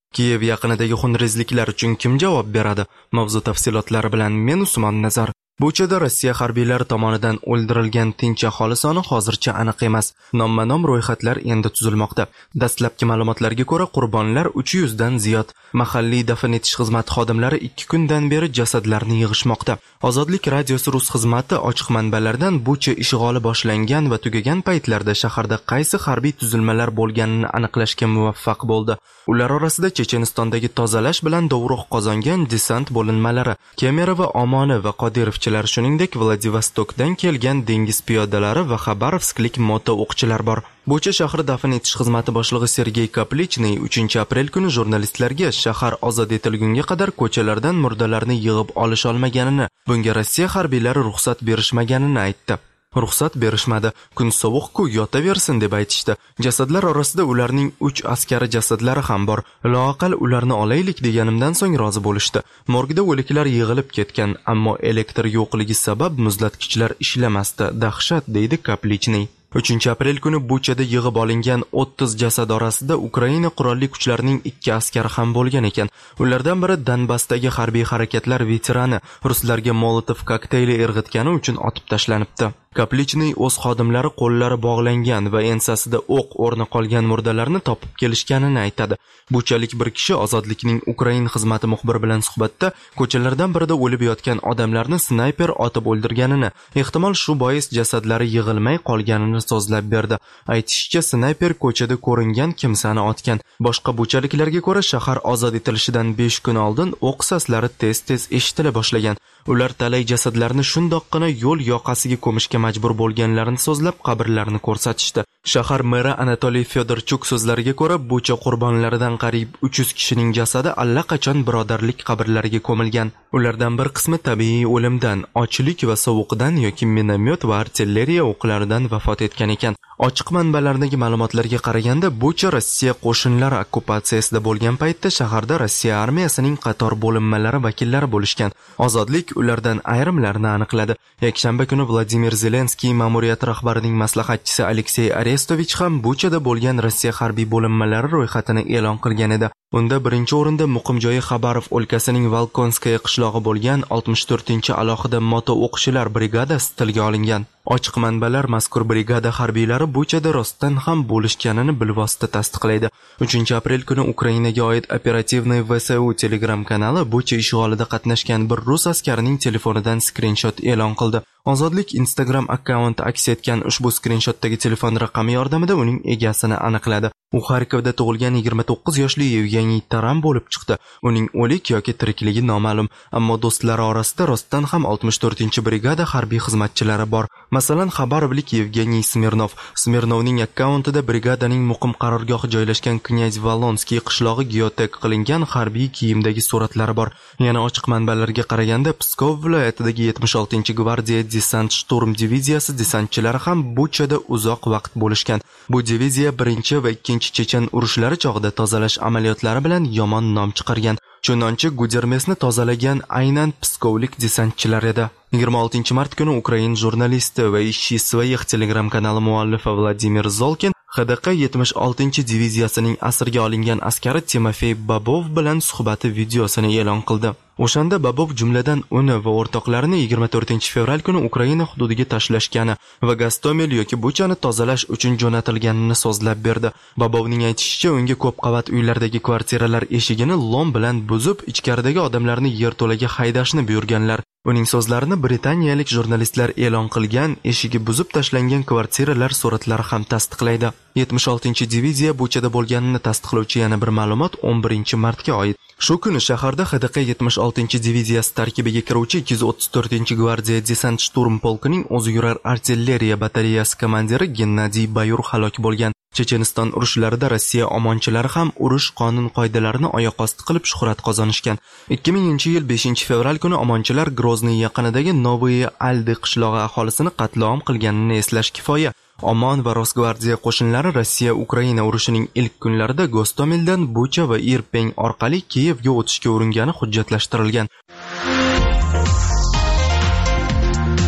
Kiyev yaqinidagi xunrezliklar uchun kim javob beradi? Mavzu tafsilotlari bilan men Usmon Nazar. Buchada Rossiya harbiylari tomonidan o'ldirilgan tinch aholi soni hozircha aniq emas. Nomma-nom ro'yxatlar endi tuzilmoqda. Dastlabki ma'lumotlarga ko'ra, qurbonlar uch yuz dan ziyod. Mahalliy dafn etish xizmati xodimlari ikki kundan beri jasadlarni yig'ishmoqda. Ozodlik radiosi rus xizmati ochiq manbalardan Bucha ishg'oli boshlangan va tugagan paytlarda shaharda qaysi harbiy tuzilmalar bo'lganini aniqlashga muvaffaq bo'ldi. Ular orasida Chechenistondagi tozalash bilan dovruq qozongan desant bo'linmalari, Kemerovo, Omoni va Qodirov, shuningdek Vladivostokdan kelgan dengiz piyodalari va Xabarovsklik moto o'qchilar bor. Bucha shahri dafn etish xizmati boshlig'i Sergey Kaplichniy uchinchi aprel kuni jurnalistlarga shahar ozod etilgunga qadar ko'chalardan murdalarni yig'ib olish olmaganini, bunga Rossiya harbiylari ruxsat berishmaganini aytdi. Ruxsat berishmadi, kun sovuq-ku, yotaversin deb aytishdi. Jasadlar orasida ularning uch askari jasadlari ham bor. Loaqal ularni olaylik deganimdan so'ng rozi bo'lishdi. Morgda o'liklar yig'ilib ketgan, ammo elektr yo'qligi sabab muzlatgichlar ishlamasdi. Dahshat, deydi Kaplichniy. uchinchi aprel kuni Buchada yig'ib olingan o'ttiz jasad orasida Ukraina qurolli kuchlarining ikki askari ham bo'lgan ekan. Ulardan biri Donbassdagi harbiy harakatlar veterani, ruslarga Molotov kokteyli irg'itgani uchun otib tashlanibdi. Kaplichniy o'z xodimlari qo'llari bog'langan va ensasida o'q o'rni qolgan murdalarni topib kelishganini aytadi. Buchalik bir kishi Ozodlikning Ukrain xizmati muxbiri bilan suhbatda ko'chalardan birida o'lib yotgan odamlarni snayper otib o'ldirganini, ehtimol shu bois jasadlari yig'ilmay qolganini so'zlab berdi. Aytishicha, snayper ko'chada ko'ringan kimsani otgan. Boshqa buchaliklarga ko'ra, shahar ozod etilishidan besh kun oldin o'q saslari tez-tez eshitila boshlagan. Ular talay jasadlarni shundoqqina yo'l yoqasiga ko'mishga majbur bo'lganlarini so'zlab, qabrlarni ko'rsatishdi. Shahar meri Anatoliy Fedorchuk so'zlariga ko'ra, Bucha qurbonlaridan qariyb uch yuz kishining jasadi allaqachon birodarlik qabrlariga ko'milgan. Ulardan bir qismi tabiiy o'limdan, ochlik va sovuqdan yoki minomyot va artilleriya o'qlaridan vafot etgan ekan. Ochiq manbalardagi ma'lumotlarga qaraganda, Bucha Rossiya qo'shinlari okkupatsiyasida bo'lgan paytda shaharda Rossiya armiyasining qator bo'linmalari vakillari bo'lishgan. Ozodlik ulardan ayrimlarini aniqladi. Yakshanba kuni Vladimir Zelenskiy ma'muriyat rahbarining maslahatchisi Aleksey Arestovich ham Buchada bo'lgan Rossiya harbiy bo'linmalari ro'yxatini e'lon qilgan edi. Unda birinchi o'rinda muqim joyi Xabarov o'lkasining Volkonskaya qishlog'i bo'lgan oltmish to'rtinchi alohida moto o'qchilar brigadasi tilga olingan. Ochiq manbalar mazkur brigada harbiylari Buchada rostdan ham bo'lishganini bilvosita tasdiqlaydi. uchinchi aprel kuni Ukrainaga oid operativniy V S U Telegram kanali Bucha ishg'olida qatnashgan bir rus askarining telefonidan skrinshot e'lon qildi. Ozodlik Instagram akkaunti aks etgan ushbu skrinshotdagi telefon raqami yordamida uning egasini aniqladi. U Xarkovda tug'ilgan yigirma to'qqiz yoshli Yevgeniy Taran bo'lib chiqdi. Uning o'lik yoki tirikligi noma'lum, ammo do'stlari orasida rostdan ham oltmish to'rtinchi brigada harbiy xizmatchilari bor. Masalan, Xabarovlik Yevgeniy Smirnov. Smirnovning akkauntida brigadaning muqim qarorgohi joylashgan Knyaz Volonskiy qishlog'i geotek qilingan harbiy kiyimdagi suratlari bor. Yana ochiq manbalarga qaraganda, Pskov viloyatidagi yetmish oltinchi gvardiya desant shturm diviziyasi desantchilari ham Buchada uzoq vaqt bo'lishgan. Bu diviziya birinchi va ikkinchi chechen urushlari chog'ida tozalash amaliyotlari bilan yomon nom chiqargan. Chunonchi Gudermesni tozalagan aynan pskovlik desantchilar edi. yigirma oltinchi mart kuni Ukrain jurnalisti va ishchi Svayix Telegram kanali muallifi Vladimir Zolkin X D Q yetmish oltinchi diviziyasining asirga olingan askari Timofey Babov bilan suhbati videosini e'lon qildi. O'shanda Babov jumladan uni va o'rtoqlarini yigirma to'rtinchi fevral kuni Ukraina hududiga tashlashgani va Gostomel yoki Buchani tozalash uchun jo'natilganini so'zlab berdi. Babovning aytishicha, unga ko'p qavat uylardagi kvartiralar eshigini lom bilan buzib, ichkaridagi odamlarni yerto'laga haydashni buyurganlar. Uning so'zlarini britaniyalik jurnalistlar e'lon qilgan eshigi buzib tashlangan kvartiralar suratlari ham tasdiqlaydi. yetmish oltinchi diviziya Buchada bo'lganini tasdiqlovchi yana bir ma'lumot o'n birinchi martga oid. Shu kuni shaharda X D Q yetmish oltinchi diviziyasi tarkibiga kiruvchi ikki yuz o'ttiz to'rtinchi gvardiya desant shturm polkining o'zi yurar artilleriya batareyasi komandiri Gennadiy Bayur halok bo'lgan. Checheniston urushlarida Rossiya omonchilari ham urush qonun qoidalarini oyoq osti qilib shuhrat qozonishgan. ikki minginchi yil beshinchi fevral kuni omonchilar Grozniy yaqinidagi Novoye Aldi qishlog'i aholisini qatlom qilganini eslash kifoya. Omon va Rosgvardiya qo'shinlari Rossiya-Ukraina urushining ilk kunlarida Gostomeldan Bucha va Irpeng orqali Kiyevga o'tishga uringani hujjatlashtirilgan. Bu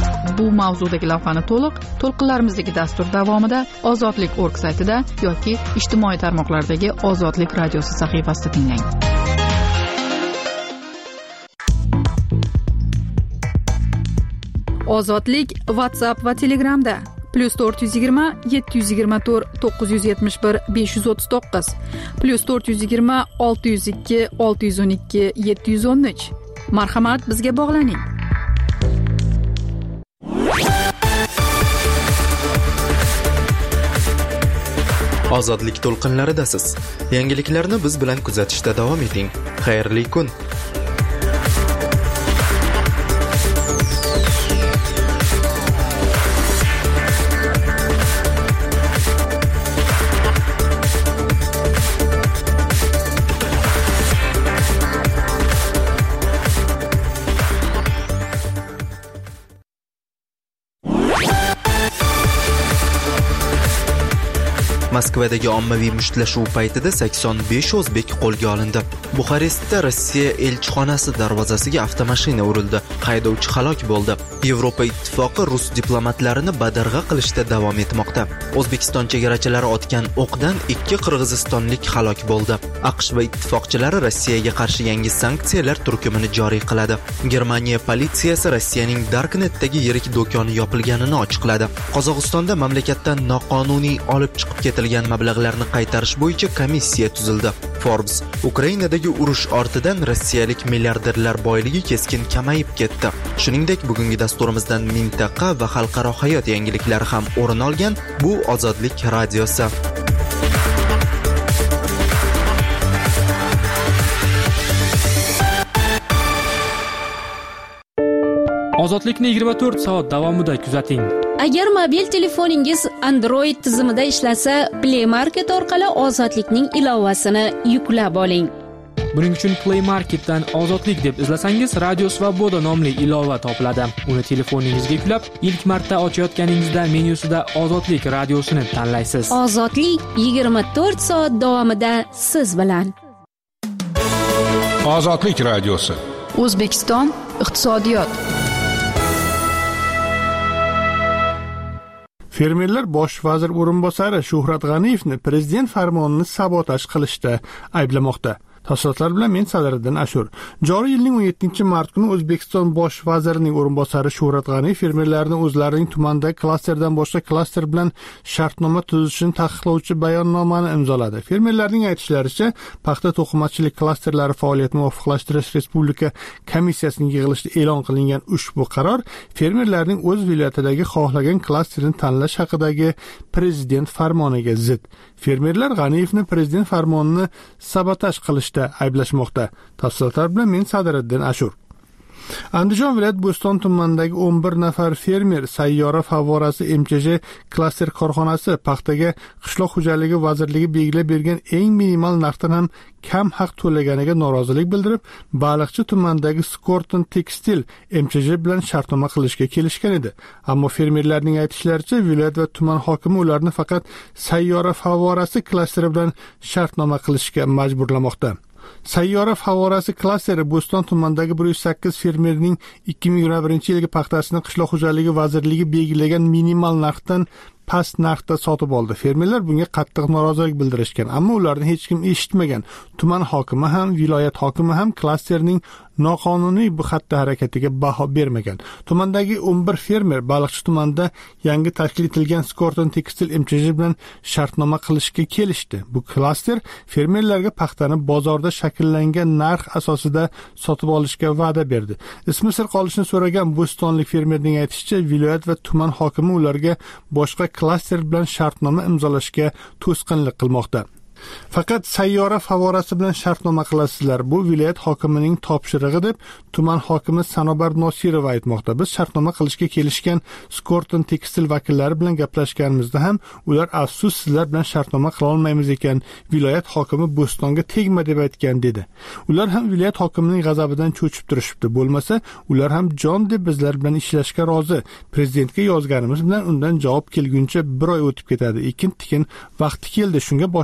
mavzudagi lavhani to'liq to'lqinlarimizdagi dastur davomida ozodlik nokta org saytida yoki ijtimoiy tarmoqlardagi Ozodlik radiosi sahifasida tinglang. Ozodlik WhatsApp va Telegramda plus to'rt yuz yigirma yetti yuz yigirma to'rt to'qqiz yuz yetmish bir besh yuz o'ttiz to'qqiz plus to'rt yuz yigirma olti yuz ikki olti yuz o'n ikki yetti yuz o'n uch. Marhamat, bizga bog'laning. Ozodlik to'lqinlaridasiz. Yangiliklarni biz bilan kuzatishda davom eting. Xayrli kun. Moskvadagi ommaviy mushtlashuv paytida sakson besh o'zbek qo'lga olindi. Buxarestda Rossiya elchixonasi darvozasiga avtomashina urildi. Haydovchi halok bo'ldi. Yevropa ittifoqi rus diplomatlarini badarg'a qilishda davom etmoqda. O'zbekiston chegarachilari otgan o'qdan ikki qirg'izistonlik halok bo'ldi. AQSh va ittifoqchilari Rossiyaga qarshi yangi sanksiyalar turkumini joriy qiladi. Germaniya politsiyasi Rossiyaning Darknetdagi yirik do'koni yopilganini ochiqladi. Qozog'istonda mamlakatdan noqonuniy olib chiqib ketilgan mablag'larni qaytarish bo'yicha komissiya tuzildi. Forbes: Ukrainadagi urush ortidan rossiyalik milliarderlar boyligi keskin kamayib ketdi. Shuningdek, bugungi dasturimizdan mintaqa va xalqaro hayot yangiliklari ham o'rin olgan. Bu Ozodlik radiosi. Ozodlikni yigirma to'rt soat davomida kuzating. Agar mobil telefoningiz Android tizimida ishlasa, Play Market orqali Ozodlikning ilovasini yuklab oling. Buning uchun Play Marketdan Ozodlik deb izlasangiz, Radio Svoboda nomli ilova topiladi. Uni telefoningizga yuklab, ilk marta ochayotganingizda menyusida Ozodlik radiosini tanlaysiz. Ozodlik yigirma to'rt soat davomida siz bilan. Ozodlik radiosi. O'zbekiston iqtisodiyot. Fermerlar bosh vazir o'rinbosari Shuhrat G'aniyevni prezident farmonini sabotaj qilishda ayblamoqda. Tafsilotlar bilan men Sadiriddin Ashur. Joriy yilning o'n yettinchi mart kuni O'zbekiston bosh vazirining o'rinbosari Shuhrat G'aniyev fermerlarni o'zlarining tumandagi klasterdan boshqa klaster bilan shartnoma tuzishini taqiqlovchi bayonnomani imzoladi. Fermerlarning aytishlaricha, paxta to'qimachilik klasterlari faoliyatini muvofiqlashtirish Respublika komissiyasining yig'ilishida e'lon qilingan ushbu qaror fermerlarning o'z viloyatidagi xohlagan klasterini tanlash haqidagi prezident farmoniga zid. Fermerlar G'aniyevni prezident farmonini sabotaj qilishda ayblashmoqda. Tafsilotlar bilan men Sadiriddin Ashur. Andijon viloyat Bo'ston tumanidagi o'n bir nafar fermer sayyora favorasi M Ch J klaster korxonasi paxtaga qishloq xo'jaligi vazirligi belgilab bergan eng minimal narxdan ham kam haq to'laganiga norozilik bildirib, Baliqchi tumanidagi Skorton Tekstil M Ch J bilan shartnoma qilishga kelishgan edi. Ammo fermerlarning aytishlaricha, viloyat va tuman hokimi ularni faqat sayyora favorasi klasteri bilan shartnoma qilishga majburlamoqda. Sayyora favorasi klasteri Bo'ston tumanidagi bir yuz sakkiz fermerning ikki ming yigirma birinchi yilgi paxtasini qishloq xo'jaligi vazirligi belgilagan minimal narxdan past narxda sotib oldi. Fermerlar bunga qattiq norozilik bildirishgan, ammo ularni hech kim eshitmagan. Tuman hokimi ham, viloyat hokimi ham klasterning noqonuniy bu xatti harakatiga baho bermagan. Tumandagi o'n bir fermer Baliqchi tumanida yangi tashkil etilgan Skorton Tekstil M Ch J bilan shartnoma qilishga kelishdi. Bu klaster fermerlarga paxtani bozorda shakllangan narx asosida sotib olishga va'da berdi. Ismi sir qolishini so'ragan bo'stonlik fermerning aytishicha, viloyat va tuman hokimi ularga boshqa klaster bilan shartnoma imzolashga to'sqinlik qilmoqda. Faqat sayyora favorasi bilan shartnoma qilasizlar. Bu viloyat hokimining topshirig'i deb tuman hokimi Sanobar Nosirova aytmoqda. Biz shartnoma qilishga kelishgan Skorton Tekstil vakillari bilan gaplashganimizda ham ular afsus sizlar bilan shartnoma qila olmaymiz ekan, viloyat hokimi Bo'stonga tegma deb aytgan dedi. Ular ham viloyat hokimining g'azabidan cho'chib turishibdi. Bo'lmasa, ular ham jon deb bizlar bilan ishlashga rozi. Prezidentga yozganimiz bilan undan javob kelguncha bir oy o'tib ketadi. Ekin-tikin vaqti keldi, shunga boshimiz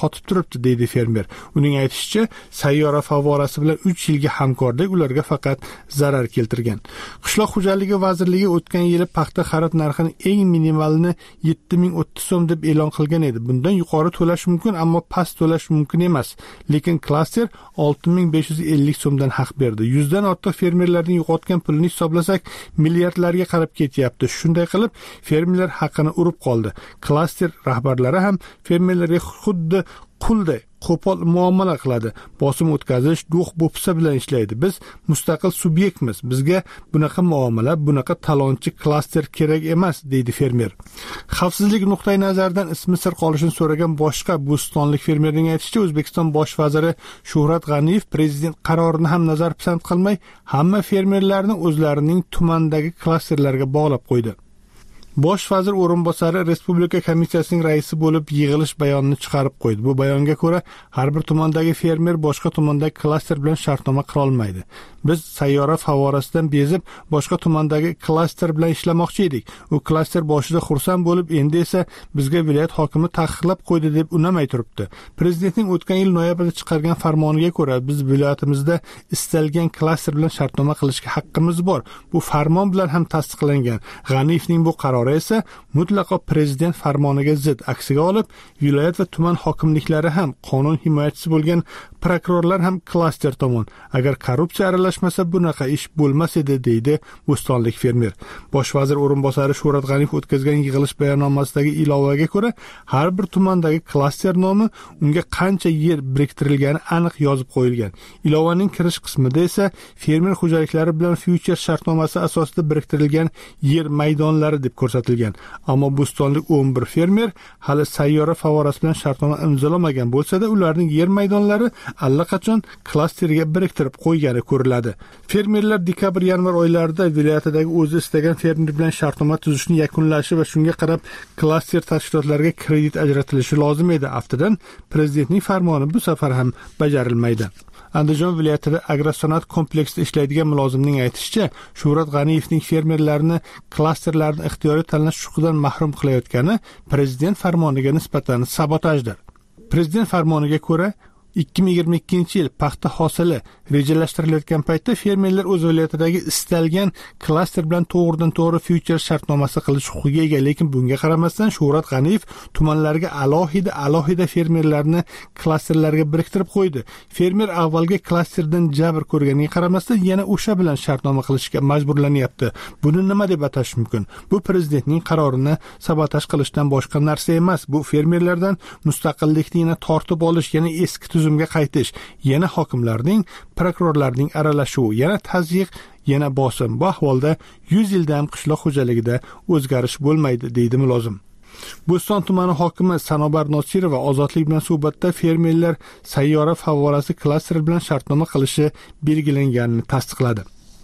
qotib turibdi, deydi fermer. Uning aytishicha, sayyora favorasi bilan uch yilga hamkorlik ularga faqat zarar keltirgan. Qishloq xo'jaligi vazirligi o'tgan yili paxta xarid narxining eng minimalini yetti ming o'ttiz so'm deb e'lon qilgan edi. Bundan yuqori to'lash mumkin, ammo past to'lash mumkin emas. Lekin klaster olti ming besh yuz ellik so'mdan haq berdi. yuzdan ortiq fermerlarning yo'qotgan pulini hisoblasak, milliardlarga qarab ketyapti. Shunday qilib, fermerlar haqini urib qoldi. Klaster rahbarlari ham fermerlarga xuddi qulday qo'pol muomala qiladi. Bosim o'tkazish, do'q bo'psa bilan ishlaydi. Biz mustaqil subyektmiz. Bizga bunaqa muomala, bunaqa talonchi klaster kerak emas, deydi fermer. Xavfsizlik nuqtai nazaridan ismi sir qolishini so'ragan boshqa bo'stonlik fermerning aytishicha, O'zbekiston bosh vaziri Shuhrat G'aniyev prezident qarorini ham nazar pisand qilmay, hamma fermerlarni o'zlarining tumandagi klasterlarga bog'lab qo'ydi. Bosh vazir o'rinbosari Respublika komissiyasining raisi bo'lib yig'ilish bayonini chiqarib qo'ydi. Bu bayonga ko'ra, har bir tumandagi fermer boshqa tumandagi klaster bilan shartnoma qila olmaydi. Biz sayyora favorasidan bezib, boshqa tumandagi klaster bilan ishlamoqchi edik. U klaster boshida xursand bo'lib, endi esa bizga viloyat hokimi taqiqlab qo'ydi deb unamay turibdi. Prezidentning o'tgan yil noyabrda chiqargan farmoniga ko'ra, biz viloyatimizda istalgan klaster bilan shartnoma qilishga haqqimiz bor. Bu farmon bilan ham tasdiqlangan. G'aniyevning bu qarori esa mutlaqo prezident farmoniga zid. Aksiga olib, viloyat va tuman hokimliklari ham, qonun himoyachisi bo'lgan prokurorlar ham klaster tomon. Agar korrupsiya aralashmasa bunaqa ish bo'lmas edi, deydi bo'stonlik fermer. Bosh vazir o'rinbosari Shuhrat G'aniyev o'tkazgan yig'ilish bayonnomasidagi ilovaga ko'ra, har bir tumandagi klaster nomi, unga qancha yer biriktirilgani aniq yozib qo'yilgan. Ilovaning kirish qismida esa fermer xo'jaliklari bilan future shartnomasi asosida biriktirilgan yer maydonlari deb ko'rsatilgan. Ammo bo'stonlik o'n bir fermer hali sayyora favorasi bilan shartnoma imzolamagan bo'lsa-da, ularning yer maydonlari allaqachon klasterga biriktirib qo'ygani ko'riladi. Fermerlar dekabr-yanvar oylarida viloyatidagi o'zi istagan fermer bilan shartnoma tuzishni yakunlashi va shunga qarab klaster tashkilotlariga kredit ajratilishi lozim edi. Aftidan prezidentning farmoni bu safar ham bajarilmaydi. Andijon viloyatida agrosanoat kompleksida ishlaydigan mulozimning aytishicha, Shuhrat G'aniyevning fermerlarni klasterlarni ixtiyoriy tanlash huquqidan mahrum qilayotgani prezident farmoniga nisbatan sabotajdir. Prezident farmoniga ko'ra, ikki ming yigirma ikkinchi yil paxta hosili rejalashtirilayotgan paytda fermerlar o'z viloyatidagi istalgan klaster bilan to'g'ridan to'g'ri future shartnomasi qilish huquqiga ega. Lekin bunga qaramasdan Shuhrat G'aniyev tumanlarga alohida alohida fermerlarni klasterlarga biriktirib qo'ydi. Fermer avvalgi klasterdan jabr ko'rganiga qaramasdan yana o'sha bilan shartnoma qilishga majburlanyapti. Buni nima deb atash mumkin? Bu prezidentning qarorini sabotaj qilishdan boshqa narsa emas. Bu fermerlardan mustaqillikni yana tortib olish, yana eski tuzumga qaytish, yana hokimlarning, prokurorlarning aralashuvi, yana tazyiq, yana bosim. Bu ahvolda yuz yilda ham qishloq xo'jaligida o'zgarish bo'lmaydi, deydi mulozim. Bo'ston tumani hokimi Sanobar Nosirova ozodlik bilan suhbatda fermerlar sayyora favorasi klaster bilan shartnoma qilishi belgilanganini tasdiqladi.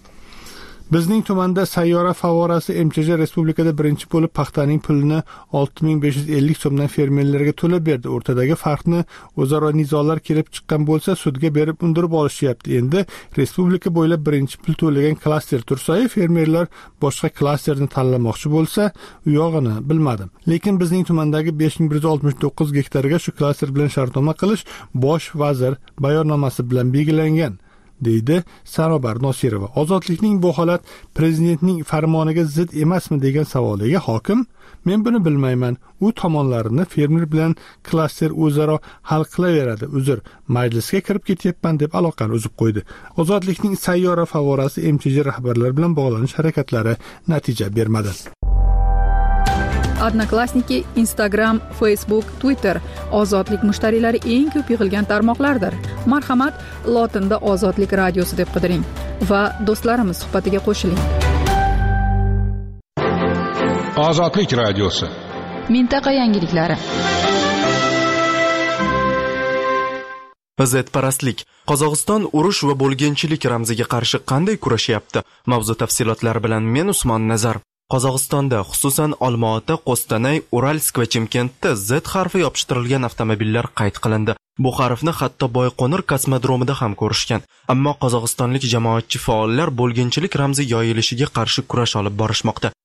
Bizning tumanda sayyora favorasi M Ch J respublikada birinchi bo'lib paxtaning pulini olti ming besh yuz ellik so'mdan fermerlarga to'lab berdi. O'rtadagi farqni o'zaro nizolar kelib chiqqan bo'lsa, sudga berib undirib olishyapti. Endi respublika bo'ylab birinchi pul to'lagan klaster tursa, fermerlar boshqa klasterni tanlamoqchi bo'lsa, u yog'ini bilmadim. Lekin bizning tumandagi besh ming bir yuz oltmish to'qqiz gektarga shu klaster bilan shartnoma qilish bosh vazir bayonnomasi bilan belgilangan, deydi Sanobar Nosirova. Ozodlikning bu holat prezidentning farmoniga zid emasmi degan savoliga hokim, men buni bilmayman. U tomonlarini fermer bilan klaster o'zaro hal qilaveradi. Uzr, majlisga kirib ketyapman deb aloqani uzib qo'ydi. Ozodlikning sayyora favorasi M Ch J rahbarlari bilan bog'lanish harakatlari natija bermadi. Odnoklassniki, Instagram, Facebook, Twitter ozodlik mushtariylari eng ko'p yig'ilgan tarmoqlardir. Marhamat, lotinda Ozodlik radiosi deb qidiring va do'stlarimiz suhbatiga qo'shiling. Ozodlik radiosi. Mintaqa yangiliklari. Vaziyatparastlik. Qozog'iston urush va bo'lginchilik ramziga qarshi qanday kurashyapti? Mavzu tafsilotlari bilan men Usmon Nazar. Qozog'istonda, xususan Olmaota, Qo'stanay, Uralsk va Chimkentda Z harfi yopishtirilgan avtomobillar qayd qilindi. Bu harfni hatto Boyqo'nir kosmodromida ham ko'rishgan. Ammo qozog'istonlik jamoatchi faollar bo'lginchilik ramzi yoyilishiga qarshi kurash olib borishmoqda.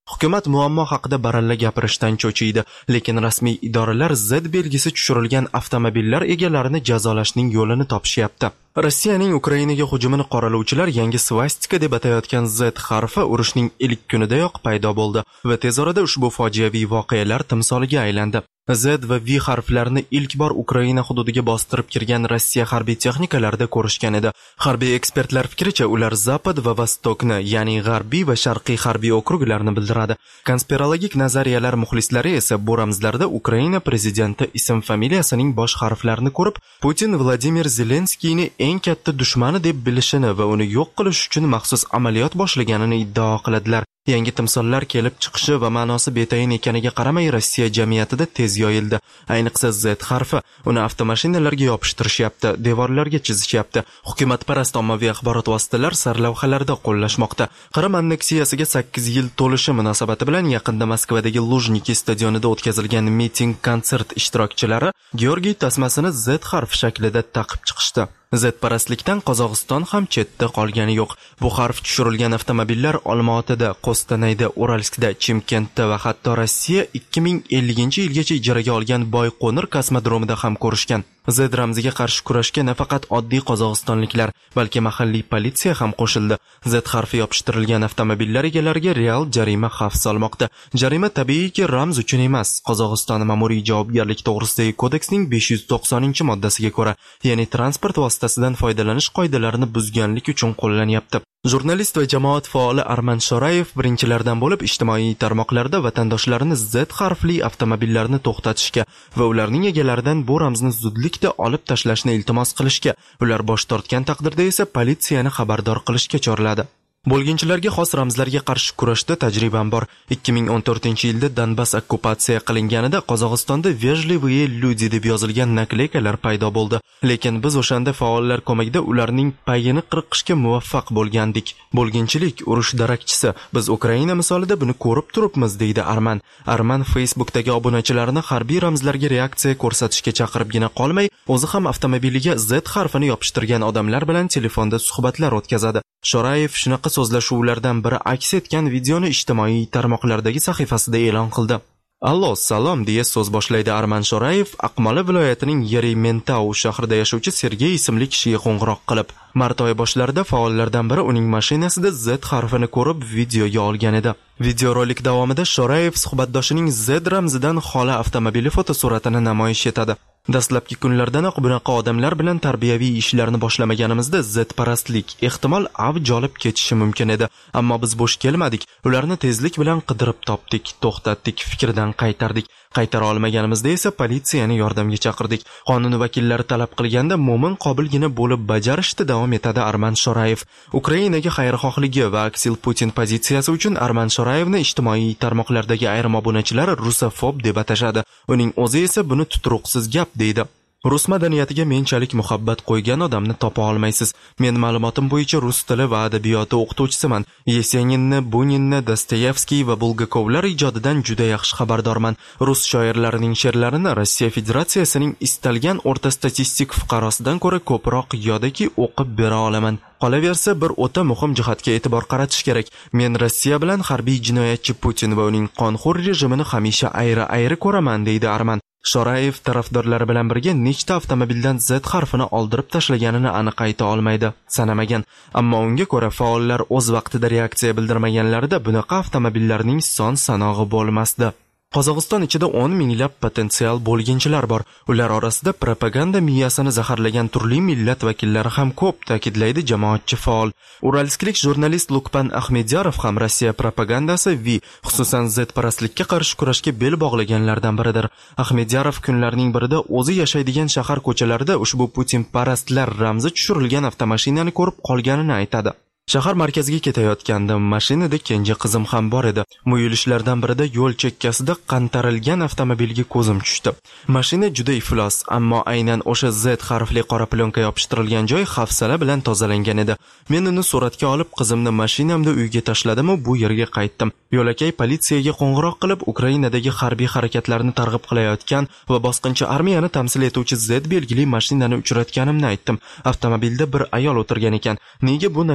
Hukumat muammo haqida baralla gapirishdan cho'chiydi, lekin rasmiy idoralar Z belgisi tushirilgan avtomobillar egalarini jazolashning yo'lini topishyapti. Rossiyaning Ukrainaga hujumini qoralovchilar yangi svastika deb atayotgan Z harfi urushning ilk kunidayoq paydo bo'ldi va tez orada ushbu fojiaviy voqealar timsoliga aylandi. Z va V harflarini ilk bor Ukraina hududiga bostirib kirgan Rossiya harbiy texnikalarida ko'rishgan edi. Harbiy ekspertlar fikricha, ular Zapad va Vostokni, ya'ni G'arbiy va Sharqiy harbiy okruglarni bildiradi. Konspirologik nazariyalar muxlislari esa bu ramzlarda Ukraina prezidenti ism-familiyasining bosh harflarini ko'rib, Putin Vladimir Zelenskiyni eng katta dushmani deb bilishini va uni yo'q qilish uchun maxsus amaliyot boshlaganini iddao qiladilar. Yangi timsollar kelib chiqishi va ma'nosi betayin ekaniga qaramay Rossiya jamiyatida tez yoyildi. Ayniqsa Z harfi uni avtomashinalarga yopishtirishyapti, devorlarga chizishyapti. Hukumatparast ommaviy axborot vositalar sarlavhalarda qo'llashmoqda. Qrim anneksiyasiga sakkiz yil to'lishi munosabati bilan yaqinda Moskvadagi Lujniki stadionida o'tkazilgan miting konsert ishtirokchilari Georgiy tasmasini Z harfi shaklida taqib chiqishdi. Z-parastlikdan Qozog'iston ham chetda qolgani yo'q. Bu harf tushirilgan avtomobillar Olmaotada, Qo'stanayda, Uralskda, Chimkentda va hatto Rossiya ikki ming ellinchi yilgacha ijaraga olgan Boyqo'nir kosmodromida ham ko'rishgan. Z ramziga qarshi kurashga nafaqat oddiy qozog'istonliklar, balki mahalliy politsiya ham qo'shildi. Z harfi yopishtirilgan avtomobillar egalariga real jarima xavf solmoqda. Jarima tabiiyki ramz uchun emas, Qozog'iston ma'muriy javobgarlik to'g'risidagi kodeksning besh yuz to'qsoninchi moddasiga ko'ra, ya'ni transport vositasidan foydalanish qoidalarini buzganlik uchun qo'llanyapti. Jurnalist va jamoat faoli Arman Shorayev birinchilardan bo'lib ijtimoiy tarmoqlarda vatandoshlarini Z harfli avtomobillarni to'xtatishga va ularning egalaridan bu ramzni zudlikda olib tashlashni iltimos qilishga, ular bosh tortgan taqdirda esa politsiyani xabardor qilishga chorladi. Bo'lginchilarga xos ramzlarga qarshi kurashda tajribam bor. ikki ming o'n to'rtinchi yilda Donbass okkupatsiya qilinganida Qozog'istonda "Vejlivые люди" deb yozilgan nakleykalar paydo bo'ldi. Lekin biz o'shanda faollar ko'magida ularning payini qirqishga muvaffaq bo'lgandik. Bo'lginchilik urush darakchisi. Biz Ukraina misolida buni ko'rib turibmiz, deydi Arman. Arman Facebookdagi obunachilarini harbiy ramzlarga reaksiya ko'rsatishga chaqiribgina qolmay, o'zi ham avtomobiliga Z harfini yopishtirgan odamlar bilan telefonda suhbatlar o'tkazadi. Shorayev shunaqa so'zlashuvlardan biri aks etgan videoni ijtimoiy tarmoqlardagi sahifasida e'lon qildi. Allo, salom deya so'z boshlaydi Arman Shorayev Aqmola viloyatining Yerementau shahrida yashovchi Sergey ismli kishiga qo'ng'iroq qilib, mart oyi boshlarida faollardan biri uning mashinasida Z harfini ko'rib videoga olgan edi. Videorolik davomida Shorayev suhbatdoshining Z ramzidan xoli avtomobili fotosuratini namoyish etadi. Dastlabki kunlardanoq bunaqa odamlar bilan tarbiyaviy ishlarni boshlamaganimizda Z-parastlik ehtimol avj olib ketishi mumkin edi, ammo biz bo'sh kelmadik. Ularni tezlik bilan qidirib topdik, to'xtatdik, fikrdan qaytardik. Qaytara olmaganimizda esa politsiyani yordamga chaqirdik. Qonun vakillari talab qilganda mo'min qobilgina bo'lib bajarishda davom etadi Arman Shorayev. Ukrainaga xayrixohligi va aksil Putin pozitsiyasi uchun Arman Shorayevni ijtimoiy tarmoqlardagi ayrim obunachilar rusofob deb atashadi. Uning o'zi esa buni tuturuqsiz gap deydi. Rus madaniyatiga menchalik muhabbat qo'ygan odamni topa olmaysiz. Men ma'lumotim bo'yicha rus tili va adabiyoti o'qituvchisiman. Yeseninni, Buninni, Dostoyevskiy va Bulgakovlar ijodidan juda yaxshi xabardorman. Rus shoirlarining she'rlarini Rossiya Federatsiyasining istalgan o'rta statistik fuqarosidan ko'ra ko'proq yodaki o'qib bera olaman. Qolaversa, bir o'ta muhim jihatga e'tibor qaratish kerak. Men Rossiya bilan harbiy jinoyatchi Putin va uning qonxo'r rejimini hamisha ayri-ayri ko'raman, deydi Arman. Shorayev tarafdorlari bilan birga nechta avtomobildan Z harfini oldirib tashlaganini aniq ayta olmaydi, sanamagan. Ammo unga ko'ra faollar o'z vaqtida reaksiya bildirmaganlarida bunaqa avtomobillarning son sanog'i bo'lmasdi. Qozog'iston ichida o'n minglab potensial bo'lginchilar bor. Ular orasida propaganda miyasini zaharlagan turli millat vakillari ham ko'p, ta'kidlaydi jamoatchi faol. Uralsklik jurnalist Lukpan Ahmedyarov ham Rossiya propagandasi V, xususan Z-parastlikka qarshi kurashga bel bog'laganlardan biridir. Ahmedyarov kunlarning birida o'zi yashaydigan shahar ko'chalarida ushbu Putin parastlar ramzi tushirilgan avtomashinani ko'rib qolganini aytadi. Shahar markaziga ketayotgandim, mashinada kenja qizim ham bor edi. Muyulishlardan birida yo'l chekkasida qantarilgan avtomobilga ko'zim tushdi. Mashina juda iflos, ammo aynan o'sha Z harfli qora plyonka yopishtirilgan joy hafsala bilan tozalangan edi. Men uni suratga olib, qizimni mashinamda uyga tashladim va bu yerga qaytdim. Yo'lakay politsiyaga qo'ng'iroq qilib, Ukrainadagi harbiy harakatlarni targ'ib qilayotgan va bosqinchi armiyani tamsil etuvchi Z belgili mashinani uchratganimni aytdim. Avtomobilda bir ayol o'tirgan ekan. Nega bu nakleyka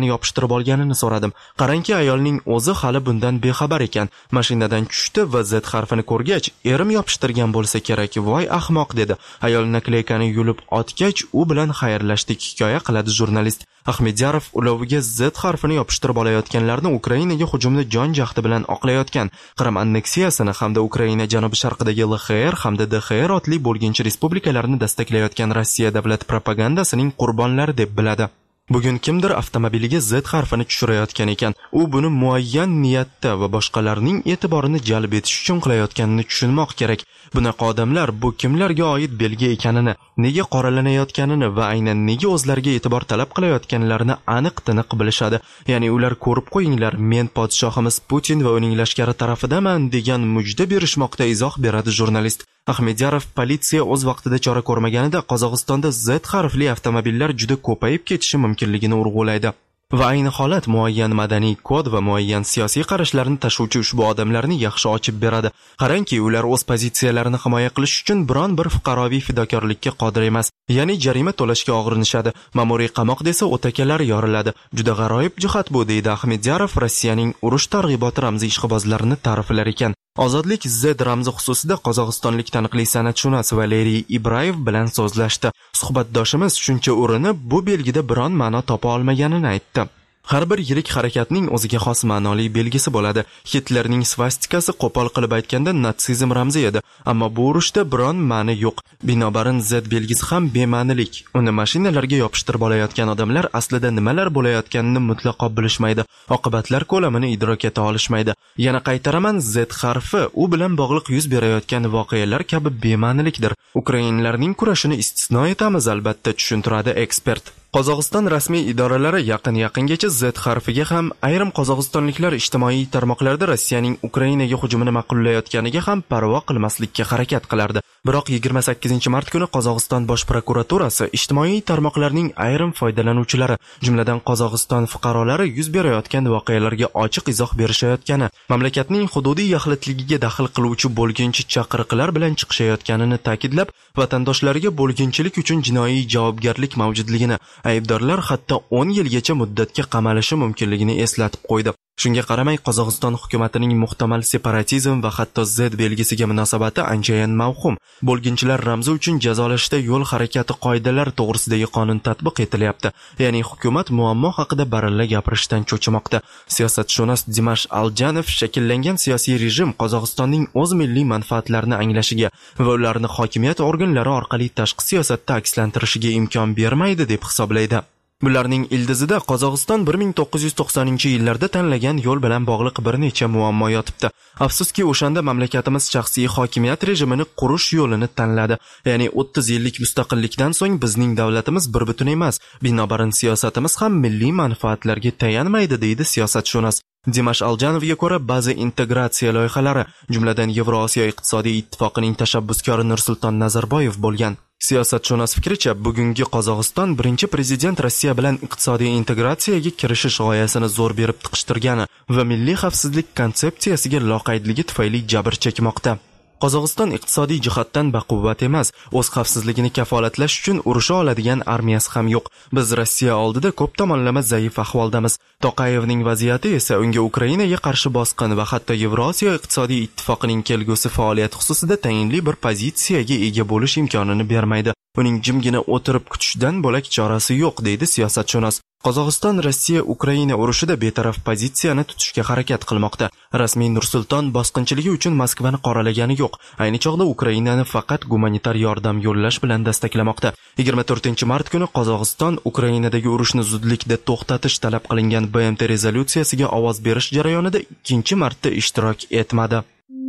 yopishtirib olganini so'radim. Qarangki, ayolning o'zi hali bundan bexabar ekan. Mashinadan tushdi va Z harfini ko'rgach, erim yopishtirgan bo'lsa kerak, voy ahmoq dedi. Ayol nakleykani yulib otgach, u bilan xayrlashdik, hikoya qiladi jurnalist. Ahmediyarov uloviga Z harfini yopishtirib olayotganlarni Ukrainaga hujumni jon jahdi bilan oqlayotgan, Qrim anneksiyasini hamda Ukraina janubi-sharqidagi L X R hamda D X R otli bo'lginchi respublikalarni dastaklayotgan Rossiya davlat propagandasining qurbonlari deb biladi. Bugun kimdir avtomobiliga Z harfini tushirayotgan ekan. U buni muayyan niyatda va boshqalarning e'tiborini jalb etish uchun qilayotganini tushunmoq kerak. Bunaqa odamlar bu kimlarga oid belgi ekanini, nega qoralanayotganini va aynan nega o'zlariga e'tibor talab qilayotganlarini aniq-tiniq bilishadi. Ya'ni ular ko'rib qo'yinglar, men podshohimiz Putin va uning lashkari tarafidaman degan mujda berishmoqda, izoh beradi jurnalist. Ahmediyarov politsiya o'z vaqtida chora ko'rmaganida Qozog'istonda Z harfli avtomobillar juda ko'payib ketishi mumkinligini urg'ulaydi. Va ayni holat muayyan madaniy kod va muayyan siyosiy qarashlarni tashuvchi ushbu odamlarni yaxshi ochib beradi. Qarangki, ular o'z pozitsiyalarini himoya qilish uchun biron bir fuqaroviy fidokorlikka qodir emas. Ya'ni jarima to'lashga og'rinishadi. Ma'muriy qamoq desa o'takalari yoriladi. Juda g'aroyib jihat bu, deydi Ahmediyarov Rossiyaning urush targ'iboti ramzi ishqibozlarini ta'riflar ekan. Ozodlik Z ramzi xususida qozog'istonlik taniqli san'atshunos Valeriy Ibrayev bilan so'zlashdi. Suhbatdoshimiz shuncha urinib, bu belgida biron ma'no topa olmaganini aytdi. Har bir yirik harakatning o'ziga xos ma'noli belgisi bo'ladi. Hitlerning svastikasi qo'pol qilib aytganda natsizm ramzi edi, ammo bu urushda biron ma'ni yo'q. Binobarin Z belgisi ham bema'nilik. Uni mashinalarga yopishtirib olayotgan odamlar aslida nimalar bo'layotganini mutlaqo bilishmaydi. Oqibatlar ko'lamini idrok eta olishmaydi. Yana qaytaraman, Z harfi u bilan bog'liq yuz berayotgan voqealar kabi bema'nilikdir. Ukrainlarning kurashini istisno etamiz, albatta, tushuntiradi ekspert. Qozog'iston rasmiy idoralari yaqin-yaqingacha Z harfiga ham, ayrim qozog'istonliklar ijtimoiy tarmoqlarda Rossiyaning Ukrainaga hujumini ma'qullayotganiga ham parvo qilmaslikka harakat qilardi. Biroq yigirma sakkizinchi mart kuni Qozog'iston bosh prokuraturasi ijtimoiy tarmoqlarning ayrim foydalanuvchilari, jumladan Qozog'iston fuqarolari yuz berayotgan voqealarga ochiq izoh berishayotgani, mamlakatning hududiy yaxlitligiga daxl qiluvchi bo'lginchi chaqiriqlar bilan chiqishayotganini ta'kidlab, vatandoshlariga bo'lginchilik uchun jinoiy javobgarlik mavjudligini, aybdorlar hatto o'n yilgacha muddatga qamalishi mumkinligini eslatib qo'ydi. Shunga qaramay, Qozog'iston hukumatining muhtamal separatizm va hatto Z belgisiga munosabati anchayin mavhum. Bo'lginchilar ramzi uchun jazolashda yo'l harakati qoidalari to'g'risidagi qonun tatbiq etilyapti. Ya'ni hukumat muammo haqida baralla gapirishdan cho'chimoqda. Siyosatshunos Dimash Aljanov shakllangan siyosiy rejim Qozog'istonning o'z milliy manfaatlarini anglashiga va ularni hokimiyat organlari orqali tashqi siyosatda akslantirishiga imkon bermaydi deb hisoblaydi. Bularning ildizida Qozog'iston bir ming to'qqiz yuz to'qsoninchi yillarda tanlagan yo'l bilan bog'liq bir necha muammo yotibdi. Afsuski, o'shanda mamlakatimiz shaxsiy hokimiyat rejimini qurish yo'lini tanladi. Ya'ni o'ttiz yillik mustaqillikdan so'ng bizning davlatimiz bir butun emas, binobarin siyosatimiz ham milliy manfaatlarga tayanmaydi, deydi siyosatshunos. Dimash Aljanovga ko'ra, ba'zi integratsiya loyihalari, jumladan Yevrosiyo iqtisodiy ittifoqining tashabbuskori Nursulton Nazarboyev bo'lgan. Siyosatshunos fikricha, bugungi Qozog'iston birinchi prezident Rossiya bilan iqtisodiy integratsiyaga kirishish g'oyasini zo'r berib tiqishtirgani va milliy xavfsizlik konsepsiyasiga loqaydligi tufayli jabr chekmoqda. Qozog'iston iqtisodiy jihatdan baquvvat emas, o'z xavfsizligini kafolatlash uchun urusha oladigan armiyasi ham yo'q. Biz Rossiya oldida ko'p tomonlama zaif ahvoldamiz. Toqayevning vaziyati esa unga Ukrainaga qarshi bosqin va hatto Yevrosiyo iqtisodiy ittifoqining kelgusi faoliyat xususida tayinli bir pozitsiyaga ega bo'lish imkonini bermaydi. Uning jimgina o'tirib kutishdan bo'lak chorasi yo'q, deydi siyosatshunos. Qozog'iston Rossiya Ukraina urushida betaraf pozitsiyani tutishga harakat qilmoqda. Rasmiy Nursulton bosqinchiligi uchun Moskvani qoralagani yo'q. Ayni chog'da Ukrainani faqat gumanitar yordam yo'llash bilan dastaklamoqda. yigirma to'rtinchi mart kuni Qozog'iston Ukrainadagi urushni zudlikda to'xtatish talab qilingan B M T rezolyutsiyasiga ovoz berish jarayonida ikkinchi marta ishtirok etmadi.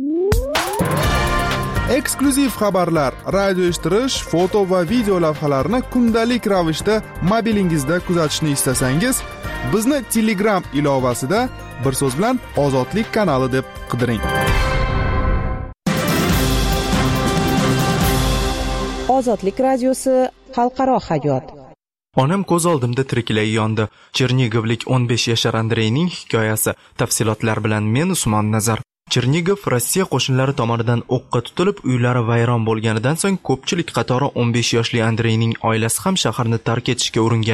Eksklyuziv xabarlar, radio eshittirish, foto va video lavhalarni kundalik ravishda mobilingizda kuzatishni istasangiz, bizni Telegram ilovasida bir so'z bilan Ozodlik kanali deb qidiring. Ozodlik radiosi xalqaro hayot. Onam ko'z oldimda tiriklay yondi. Chernigovlik o'n besh yashar Andreyning hikoyasi. Tafsilotlar bilan men Usmon Nazar. Chernigov Rossiya qo'shinlari tomonidan o'qqa tutilib, uylari vayron bo'lganidan so'ng ko'pchilik qatori o'n besh yoshli Andreyning oilasi ham shaharni tark etishga uringan edi.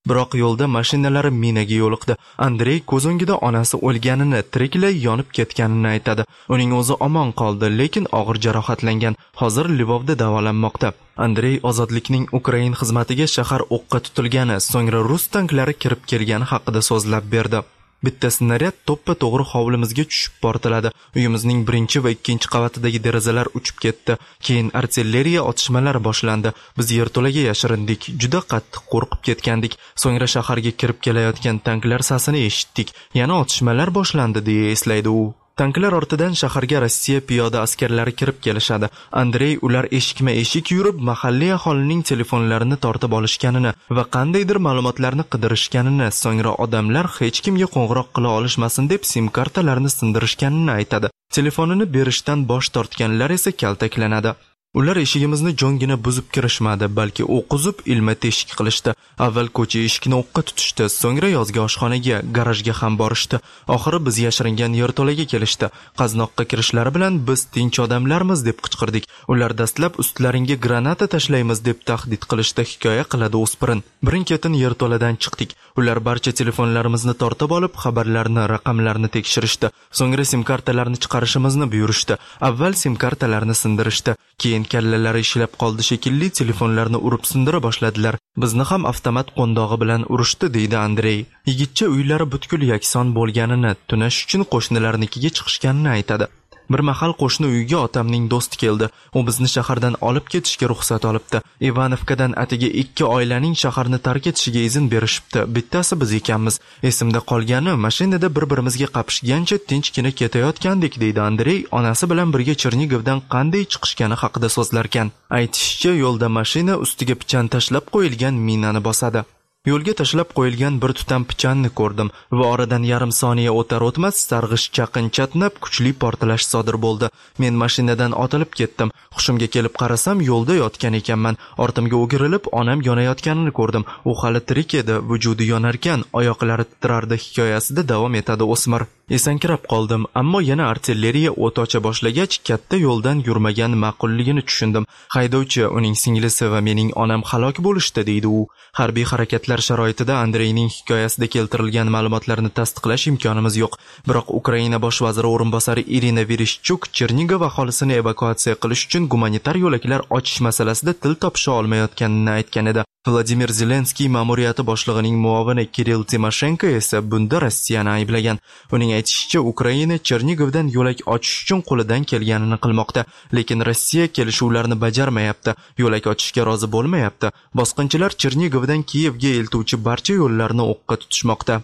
Biroq yo'lda mashinalari minaga yo'liqdi. Andrey ko'z o'ngida onasi o'lganini, tiriklay yonib ketganini aytadi. Uning o'zi omon qoldi, lekin og'ir jarohatlangan. Hozir Lvovda davolanmoqda. Andrey ozodlikning Ukrain xizmatiga shahar o'qqa tutilgani, so'ngra rus tanklari kirib kelgani haqida so'zlab berdi. Bitta snaryad to'ppa to'g'ri hovlimizga tushib portladi. Uyimizning birinchi va ikkinchi qavatidagi derazalar uchib ketdi. Keyin artilleriya otishmalari boshlandi. Biz yerto'laga yashirindik. Juda qattiq qo'rqib ketgandik. So'ngra shaharga kirib kelayotgan tanklar sasini eshitdik. Yana otishmalar boshlandi, deya eslaydi u. Tanklar ortidan shaharga Rossiya piyoda askarlari kirib kelishadi. Andrey ular eshikma-eshik yurib, mahalliy aholining telefonlarini tortib olishganini va qandaydir ma'lumotlarni qidirishganini, so'ngra odamlar hech kimga qo'ng'iroq qila olishmasin deb sim kartalarni sindirishganini aytadi. Telefonini berishdan bosh tortganlar esa kaltaklanadi. Ular eshigimizni jongina buzib kirishmadi, balki o'q uzib ilma teshik qilishdi. Avval ko'cha eshikni o'qqa tutishdi, so'ngra yozgi oshxonaga, garajga ham borishdi. Oxiri biz yashiringan yerto'laga kelishdi. Qaznoqqa kirishlari bilan biz tinch odamlarmiz deb qichqirdik. Ular dastlab ustlaringga granata tashlaymiz deb tahdid qilishdi, hikoya qiladi o'spirin. Birin-ketin yerto'ladan chiqdik. Ular barcha telefonlarimizni tortib olib, xabarlarni, raqamlarni tekshirishdi. So'ngra sim kartalarni chiqarishimizni buyurishdi. Avval sim kartalarni sindirishdi, keyin kallalari ishlab qoldi shekilli, telefonlarni urib sindira boshladilar. Bizni ham avtomat qo'ndog'i bilan urishdi, deydi Andrey. Yigitcha uylari butkul yakson bo'lganini, tunash uchun qo'shnilarnikiga chiqishganini aytadi. Bir mahal qo'shni uyga otamning do'sti keldi. U bizni shahardan olib ketishga ruxsat olibdi. Ivanovkadan atigi ikki oilaning shaharni tark etishiga izn berishibdi. Bittasi biz ekanmiz. Esimda qolgani, mashinada bir-birimizga qapishgancha tinchgina ketayotgandik, deydi Andrey, onasi bilan birga Chernigovdan qanday chiqishgani haqida so'zlarkan. Aytishicha, yo'lda mashina ustiga pichan tashlab qo'yilgan minani bosadi. Yo'lga tashlab qo'yilgan bir tutam pichanni ko'rdim va oradan yarim soniya o'tar o'tmas sarg'ish chaqin chatnab kuchli portlash sodir bo'ldi. Men mashinadan otilib ketdim. Hushimga kelib qarasam, yo'lda yotgan ekanman. Ortimga o'girilib, onam yonayotganini ko'rdim. U hali tirik edi, vujudi yonarkan, oyoqlari titrardi, hikoyasida davom etadi o'smir. Esankirab qoldim, ammo yana artilleriya o't ocha boshlagach, katta yo'ldan yurmagan ma'qulligini tushundim. Haydovchi, uning singlisi va mening onam halok bo'lishdi, deydi u. Harbiy harakatlar sharoitida Andreyning hikoyasida keltirilgan ma'lumotlarni tasdiqlash imkonimiz yo'q. Biroq Ukraina bosh vaziri o'rinbosari Irina Vereshchuk Chernigov aholisini evakuatsiya qilish uchun gumanitar yo'laklar ochish masalasida til topisha olmayotganini aytgan edi. Vladimir Zelenskiy ma'muriyati boshlig'ining muovini Kirill Timoshenko esa bunda Rossiyani ayblagan. Uning aytishicha, Ukraina Chernigovdan yo'lak ochish uchun qo'lidan kelganini qilmoqda, lekin Rossiya kelishuvlarni bajarmayapti, yo'lak ochishga rozi bo'lmayapti. Bosqinchilar Chernigovdan Kiyevga eltuvchi barcha yo'llarni o'qqa tutishmoqda.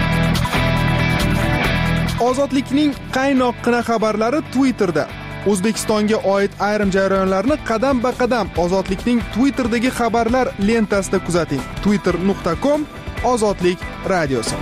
Ozodlikning qaynoqqina xabarlari Twitterda. O'zbekistonga oid ayrim jarayonlarni qadam-ba-qadam Ozodlikning Twitterdagi xabarlar lentasida kuzating. twitter nuqta com Ozodlik radiosi.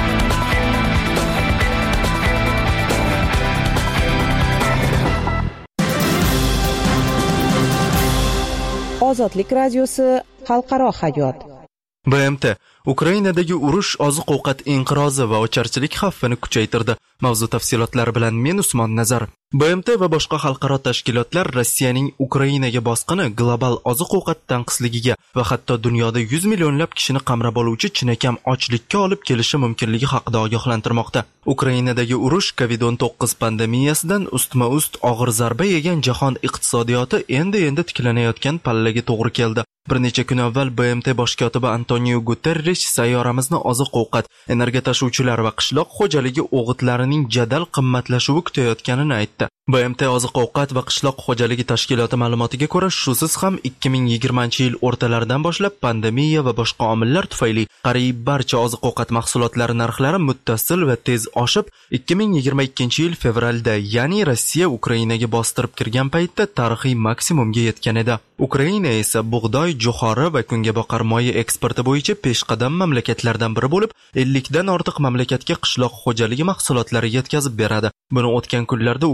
Ozodlik radiosi xalqaro hayot. B M T Ukrainadagi urush, oziq-ovqat inqirozi va ocharchilik xavfini kuchaytirdi. Mavzu tafsilotlari bilan men Usmon Nazar. B M T va boshqa xalqaro tashkilotlar Rossiyaning Ukrainaga bosqini global oziq-ovqat tanqisligiga va hatto dunyoda yuz millionlab kishini qamrab oluvchi chinakam ochlikka olib kelishi mumkinligi haqida ogohlantirmoqda. Ukrainadagi urush covid o'n to'qqiz pandemiyasidan ustma-ust og'ir zarba yegan jahon iqtisodiyoti endi-endi tiklanayotgan pallaga to'g'ri keldi. Bir necha kun avval B M T bosh kotibi Antonio Guterres sayyoramizni oziq-ovqat, energiya tashuvchilar va qishloq xo'jaligi o'g'itlarining jadal qimmatlashuvi kutayotganini aytdi. B M T oziq-ovqat va qishloq xo'jaligi tashkiloti ma'lumotiga ko'ra, shusiz ham ikki ming yigirmanchi yil o'rtalaridan boshlab pandemiya va boshqa omillar tufayli qariyb barcha oziq-ovqat mahsulotlari narxlari muttasil va tez oshib, ikki ming yigirma ikkinchi yil fevralda, ya'ni Rossiya Ukrainaga bostirib kirgan paytda tarixiy maksimumga yetgan edi. Ukraina esa bug'doy, jo'xori va kungaboqar moyi eksporti bo'yicha peshqadam mamlakatlardan biri bo'lib, ellikdan ortiq mamlakatga qishloq xo'jaligi mahsulotlari yetkazib beradi. Buni o'tgan kunlarda Ukraina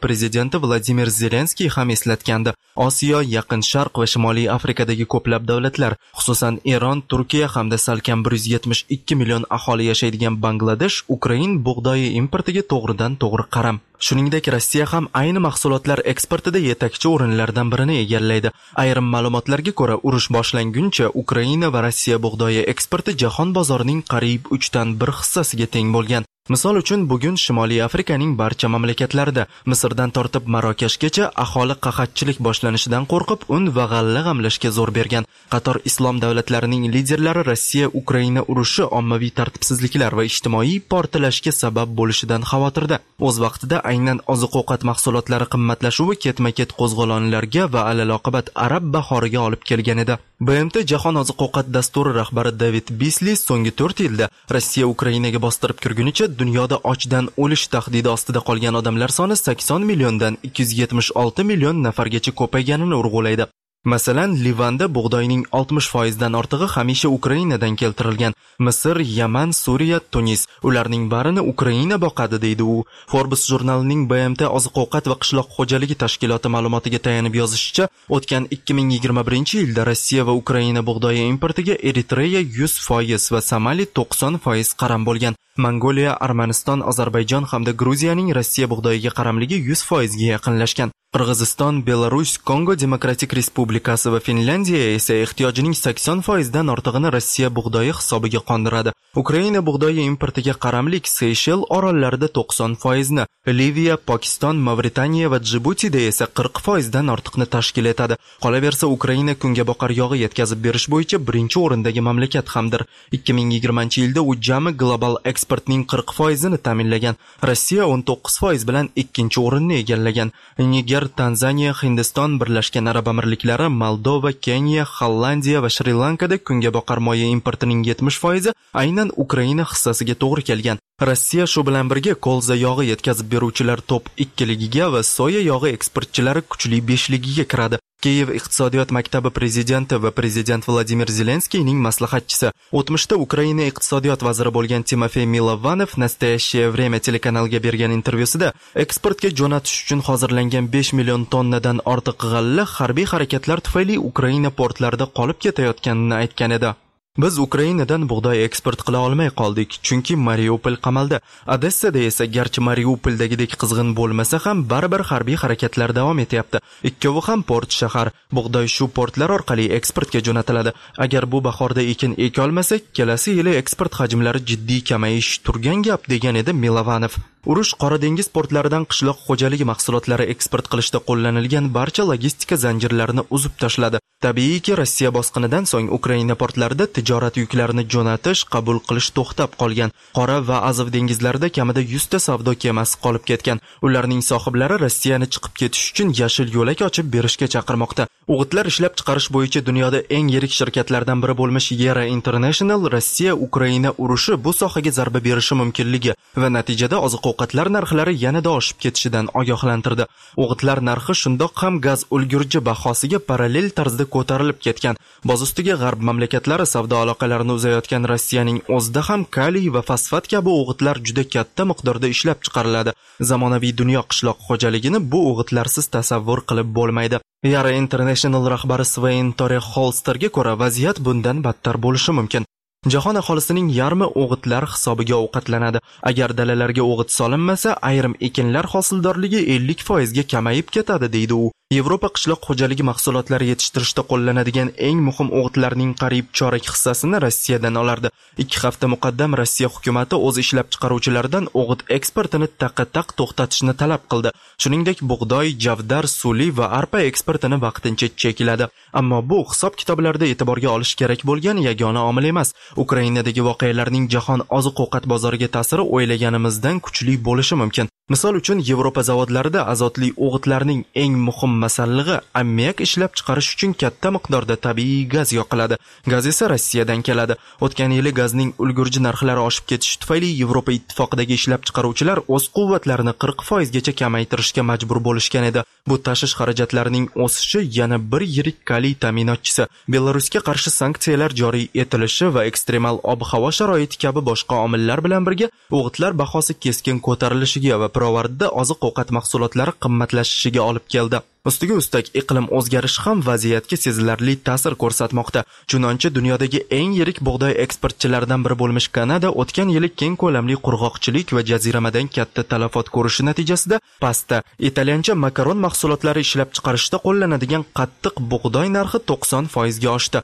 prezidenti Vladimir Zelenskiy ham eslatgandi. Osiyo, Yaqin Sharq va Shimoliy Afrikadagi ko'plab davlatlar, xususan Eron, Turkiya hamda salkam bir yuz yetmish ikki million aholi yashaydigan Bangladesh Ukrain bug'doyi importiga to'g'ridan to'g'ri qaram. Shuningdek, Rossiya ham ayni mahsulotlar eksportida yetakchi o'rinlardan birini egallaydi. Ayrim ma'lumotlarga ko'ra, urush boshlanguncha Ukraina va Rossiya bug'doyi eksporti jahon bozorining qariyb uchdan bir hissasiga teng bo'lgan. Misol uchun, bugun Shimoliy Afrikaning barcha mamlakatlarida, Misrdan tortib Marokashgacha aholi qahatchilik boshlanishidan qo'rqib, un va g'alla g'amlashga zo'r bergan. Qator islom davlatlarining liderlari Rossiya Ukraina urushi ommaviy tartibsizliklar va ijtimoiy portlashga sabab bo'lishidan xavotirda. O'z vaqtida aynan oziq-ovqat mahsulotlari qimmatlashuvi ketma-ket qo'zg'olonlarga va alaloqibat arab bahoriga olib kelgan edi. B M T Jahon oziq-ovqat dasturi rahbari David Beasley so'nggi to'rt yilda Rossiya Ukrainaga bostirib kirgunicha dunyoda ochdan o'lish tahdidi ostida qolgan odamlar soni sakson milliondan ikki yuz yetmish olti million nafargacha ko'payganini urg'ulaydi. Masalan, Livanda bug'doyning oltmish foiz dan ortig'i hamisha Ukrainadan keltirilgan. Misr, Yaman, Suriya, Tunis, ularning barini Ukraina boqadi, deydi u. Forbes jurnalining B M T oziq-ovqat va qishloq xo'jaligi tashkiloti ma'lumotiga tayanib yozishicha, o'tgan ikki ming yigirma birinchi yilda Rossiya va Ukraina bug'doyi importiga Eritreya yuz foiz va Somali to'qson foiz qaram bo'lgan. Mongoliya, Armaniston, Ozarbayjon hamda Gruziyaning Rossiya bug'doyiga qaramligi yuz foiz ga yaqinlashgan. Qirg'iziston, Belarus, Kongo Demokratik Respublikasi va Finlandiya esa ehtiyojining sakson foiz dan ortig'ini Rossiya bug'doyi hisobiga qondiradi. Ukraina bug'doyi importiga qaramlik Seyshel orollarida to'qson foiz ni, Liviya, Pokiston, Mavritaniya va Djibutida esa qirq foiz dan ortiqni tashkil etadi. Qolaversa, Ukraina kunga boqar yog'i yetkazib berish bo'yicha birinchi o'rindagi mamlakat hamdir. ikki ming yigirmanchi yilda u jami global eksportning qirq foiz ni ta'minlagan. Rossiya o'n to'qqiz foiz bilan ikkinchi o'rinni egallagan. Niger, Tanzaniya, Hindiston, Birlashgan Arab Amirliklari, Moldova, Keniya, Hollandiya va Shri-Lankada kunga boqar moya importining yetmish foizi aynan Ukraina hissasiga to'g'ri kelgan. Rossiya shu bilan birga kolza yog'i yetkazib beruvchilar top ikkiligiga va soya yog'i eksportchilari kuchli beshligiga kiradi. Kiyev iqtisodiyot maktabi prezidenti va prezident Vladimir Zelenskiyning maslahatchisi, o'tmishda Ukraina iqtisodiyot vaziri bo'lgan Timofey Milovanov Nastoящее время telekanaliga bergan intervyusida eksportga jo'natish uchun hozirlangan besh million tonnadan ortiq g'alla harbiy harakatlar tufayli Ukraina portlarida qolib ketayotganini aytgan edi. Biz Ukrainadan bug'doy eksport qila olmay qoldik, chunki Mariupol qamaldi. Odessada esa garchi Mariupoldagidek qizg'in bo'lmasa ham baribir harbiy harakatlar davom etyapti. Ikkovi ham port shahar. Bug'doy shu portlar orqali eksportga jo'natiladi. Agar bu bahorda ekin eka olmasak, kelasi yili eksport hajmlari jiddiy kamayish turgan gap, degan edi Milovanov. Urush Qora dengiz portlaridan qishloq xo'jaligi mahsulotlari eksport qilishda qo'llanilgan barcha logistika zanjirlarini uzib tashladi. Tabiiyki, Rossiya bosqinidan so'ng Ukraina portlarida tijorat yuklarini jo'natish, qabul qilish to'xtab qolgan. Qora va Azov dengizlarida kamida yuz ta savdo kemasi qolib ketgan. Ularning sohiblari Rossiyani chiqib ketish uchun yashil yo'lak ochib berishga chaqirmoqda. O'g'itlar ishlab chiqarish bo'yicha dunyoda eng yirik shirkatlardan biri bo'lmish Yera International Rossiya Ukraina urushi bu sohaga zarba berishi mumkinligi va natijada oziq-ovqatlar narxlari yanada oshib ketishidan ogohlantirdi. O'g'itlar narxi shundoq ham gaz ulgurji bahosiga parallel tarzda ko'tarilib ketgan. Boz ustiga g'arb mamlakatlari savdo aloqalarini uzayotgan Rossiyaning o'zida ham kaliy va fosfat kabi o'g'itlar juda katta miqdorda ishlab chiqariladi. Zamonaviy dunyo qishloq xo'jaligini bu o'g'itlarsiz tasavvur qilib bo'lmaydi. Yara International rahbari Svein Tore Holsterga ko'ra vaziyat bundan battar bo'lishi mumkin. Jahon aholisining yarmi o'g'itlar hisobiga ovqatlanadi. Agar dalalarga o'g'it solinmasa, ayrim ekinlar hosildorligi ellik foiz ga kamayib ketadi, deydi u. Yevropa qishloq xo'jaligi mahsulotlari yetishtirishda qo'llanadigan eng muhim o'g'itlarning qariyb chorak hissasini Rossiyadan olardi. ikki hafta muqaddam Rossiya hukumatı o'z ishlab chiqaruvchilaridan o'g'it eksportini taqqa-taq to'xtatishni talab qildi. Shuningdek, bug'doy, javdar, suli va arpa eksportini vaqtincha chekladi. Ammo bu hisob-kitoblarda e'tiborga olish kerak bo'lgan yagona omil emas. Ukrainadagi voqealarning jahon oziq-ovqat bozoriga ta'siri o'ylaganimizdan kuchli bo'lishi mumkin. Misol uchun, Yevropa zavodlarida azotli o'g'itlarning eng muhim masallig'i ammiak ishlab chiqarish uchun katta miqdorda tabiiy gaz yoqiladi. Gaz esa Rossiyadan keladi. O'tgan yili gazning ulgurji narxlari oshib ketishi tufayli Yevropa ittifoqidagi ishlab chiqaruvchilar o'z quvvatlarini qirq foiz gacha kamaytirishga majbur bo'lishgan edi. Bu tashish xarajatlarining o'sishi yana bir yirik kaliy ta'minotchisi. Belarusga qarshi sanksiyalar joriy etilishi va ekstremal ob-havo sharoiti kabi boshqa omillar bilan birga o'g'itlar bahosi keskin ko'tarilishiga va pirovardida oziq-ovqat mahsulotlari qimmatlashishiga olib keldi. Ustiga ustak iqlim o'zgarishi ham vaziyatga sezilarli ta'sir ko'rsatmoqda. Chunonchi dunyodagi eng yirik bug'doy eksportchilaridan biri bo'lmish Kanada o'tgan yili keng ko'lamli qurg'oqchilik va jaziramadan katta talafot ko'rishi natijasida pasta italyancha makaron mahsulotlari ishlab chiqarishda qo'llanadigan qattiq bug'doy narxi to'qson foiz ga oshdi.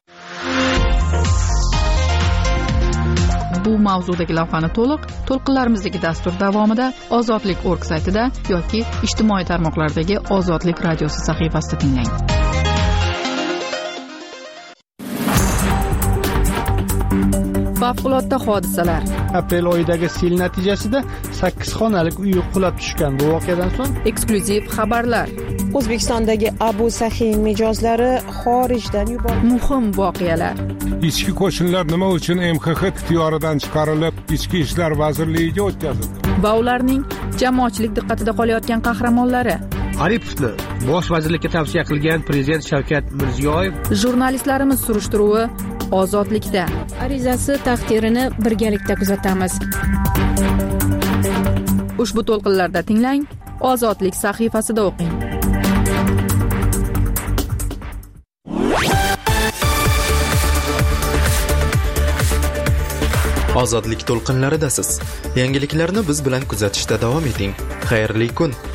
Bu mavzudagi lavhani to'liq to'lqinlarimizdagi dastur davomida ozodlik точка org saytida yoki ijtimoiy tarmoqlardagi Ozodlik radiosi sahifasida tinglang. Favqulodda hodisalar. Aprel oyidagi sel natijasida sakkiz xonalik uy qulab tushgan. Bu voqeadan so'ng eksklyuziv xabarlar. O'zbekistondagi Abu Sahiy mijozlari xorijdan yuborildi. Muhim voqealar. Ichki qo'shinlar nima uchun M X X ixtiyoridan chiqarilib, Ichki ishlar vazirligiga o'tkazildi? Va ularning jamoatchilik diqqatida qolayotgan qahramonlari. Aripovni bosh vazirlikka tavsiya qilgan prezident Shavkat Mirziyoyev. Jurnalistlarimiz surishtiruvi Ozodlikda. Arizasi taqdirini birgalikda kuzatamiz. Ushbu to'lqinlarda tinglang, Ozodlik sahifasida o'qing. Ozodlik to'lqinlaridasiz. Yangiliklarni biz bilan kuzatishda davom eting. Xayrli kun.